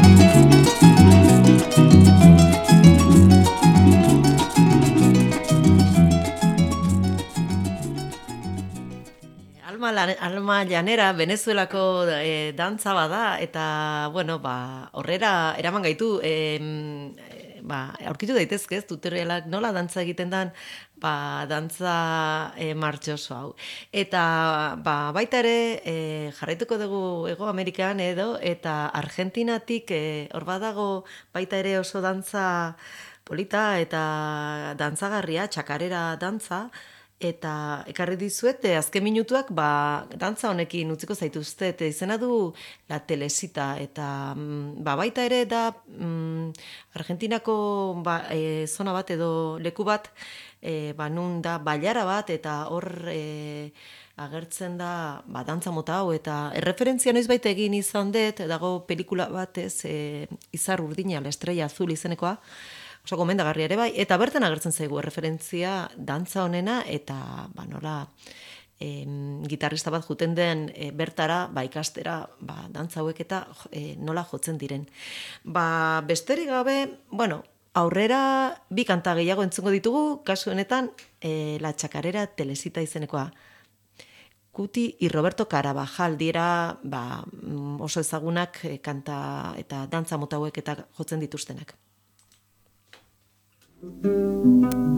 Alma Llanera, Venezuelako e, dantza bada, eta, bueno, ba, horrera eraman gaitu, e, ba, aurkitu daitezke, ez, tutorialak nola dantza egiten dan, ba, dantza e, martxoso hau. Eta, ba, baita ere, e, jarraituko dugu Hego Amerikan edo, eta Argentinatik, e, hor badago baita ere oso dantza polita eta dantzagarria, txakarera dantza, eta ekarri dizuet, azken minutuak ba, dantza honekin utziko zaituzte, eta izena du La Telesita, eta ba, baita ere da mm, Argentinako ba, e, zona bat edo leku bat, e, ba, nun da bailara bat, eta hor e, agertzen da ba, dantza mota hau, eta erreferentzia noiz baita egin izan dut, dago pelikula bat ez, e, Izar Urdina, La Estrella Azul izenekoa, oso gomendagarria ere bai, eta bertan agertzen zaigu erreferentzia dantza honena, eta ba, nola em, gitarrista bat juten den e, bertara, ba, ikastera, ba, dantza hauek eta e, nola jotzen diren. Ba, besterik gabe, bueno, aurrera bi kanta gehiago entzungo ditugu, kasu honetan e, La Chacarera Telesita izenekoa. Cuti y Roberto Carabajal dira ba, oso ezagunak e, kanta eta dantza mota hauek eta jotzen dituztenak.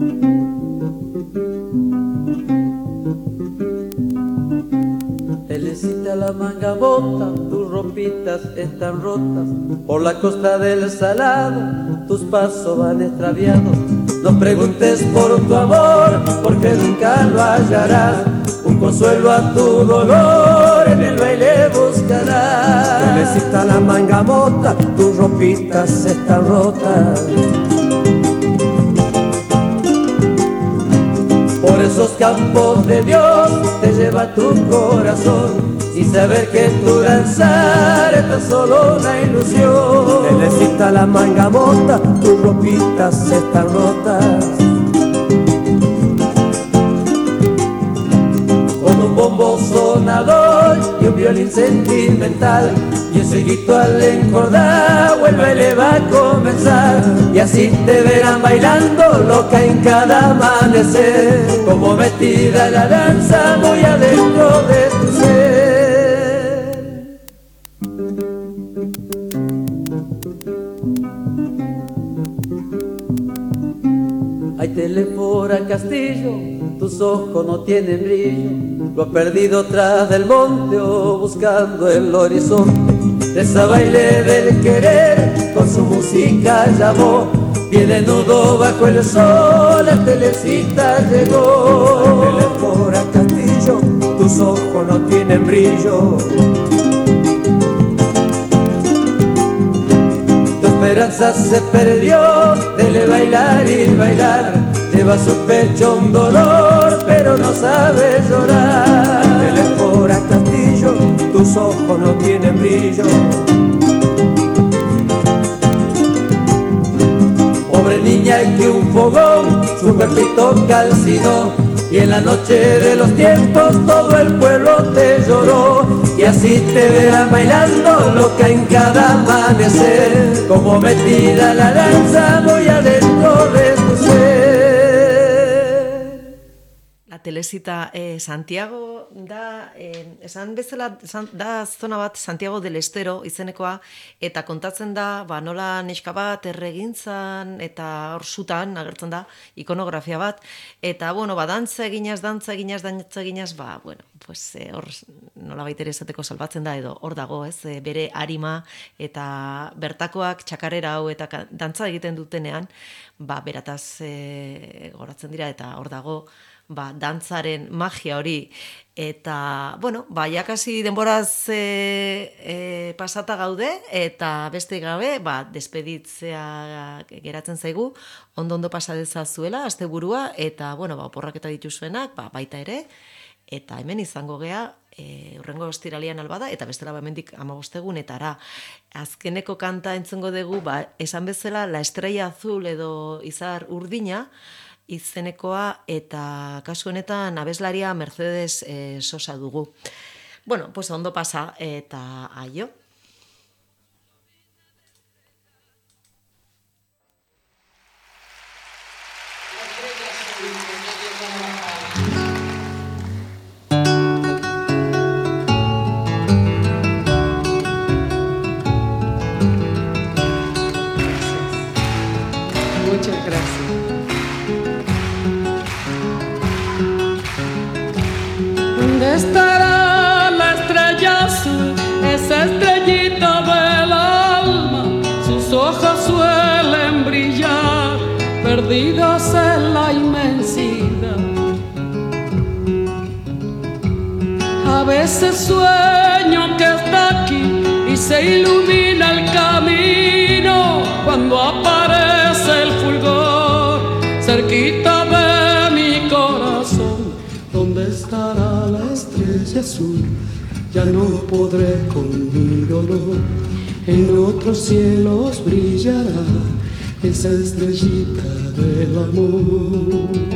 Él Teresita la manga bota, tus ropitas están rotas. Por la costa del Salado, tus pasos van extraviados. No preguntes por tu amor, porque nunca lo hallarás. Un consuelo a tu dolor, en el baile buscarás. Teresita la manga bota, tus ropitas están rotas. Por esos campos de Dios te lleva tu corazón, sin saber que tu danzar es tan solo una ilusión. Teresita la manga bota, tus ropitas están rotas. Con un bombo sonador y un violín sentimental, y ese grito al encordado el baile va a comenzar. Y así te verán bailando loca en cada amanecer, como metida en la danza muy adentro de tu ser. Ay, Telefora Castillo, tus ojos no tienen brillo, lo has perdido tras del monte o buscando el horizonte. De esa baile del querer con su música llamó, bien desnudo bajo el sol la Teresita llegó. Ay, Telefora Castillo, tus ojos no tienen brillo, tu esperanza se perdió, dele bailar y bailar. Lleva a su pecho un dolor, pero no sabe llorar. Telefora Castillo, tus ojos no tienen brillo. Pobre niña que un fogón su cuerpito calcinó, y en la noche de los tiempos todo el pueblo te lloró. Y así te verán bailando loca en cada amanecer, como metida la danza muy adentro de tu ser. Telesita eh, Santiago da, eh, esan bezala da zona bat Santiago del Estero izenekoa, eta kontatzen da, ba, nola neska bat erregintzan eta hor sutan agertzen da ikonografia bat, eta bueno, ba, dantza eginaz, dantza eginaz, dantza eginaz, ba, bueno, pues eh, hor nola baitere esateko salbatzen da, edo hor dago, ez, e, bere arima eta bertakoak txakarera hau eta dantza egiten dutenean, ba, berataz e, goratzen dira, eta hor dago ba, dantzaren magia hori, eta, bueno, ba, jakasi denboraz e, e, pasata gaude, eta beste gabe, ba, despeditzea geratzen zaigu, ondo-ondo pasadezazuela, asteburua, eta, bueno, ba, oporraketa dituzuenak, ba, baita ere, eta hemen izango gea, e, urrengo ostiralian albada, eta bestela ba, hemendik hamabostegunetara. Azkeneko kanta entzungo dugu, ba, esan bezala, La Estrella Azul edo Izar Urdina, izenekoa, eta kasu honetan abeslaria Mercedes eh, Sosa dugu. Bueno, pues ondo pasa, eta aio. Muchas gracias. ¿Dónde estará la estrella azul, esa estrellita del alma? Sus ojos suelen brillar, perdidos en la inmensidad. A veces sueño que está aquí y se ilumina el camino cuando aparece el fulgor cerquita de mi corazón. ¿Dónde estará la estrella azul? Ya no podré conmigo, no. En otros cielos brillará esa estrellita del amor.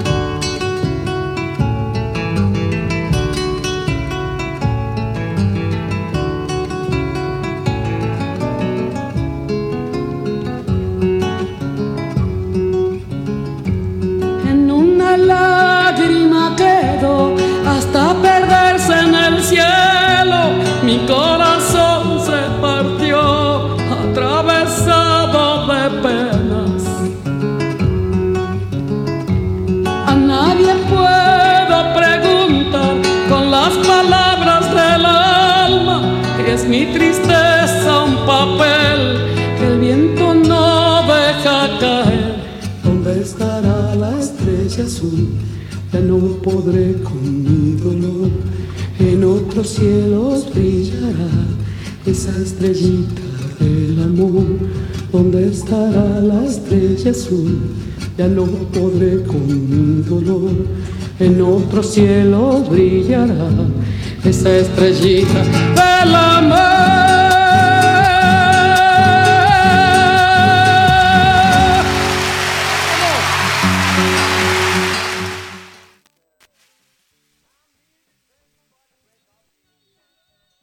Mi corazón se partió atravesado de penas. fuese azul, ya no podré con mi dolor. En otros cielos brillará esa estrellita del amor. ¿Dónde estará la estrella azul? Ya no podré con mi dolor. En otros cielos brillará esa estrellita del amor.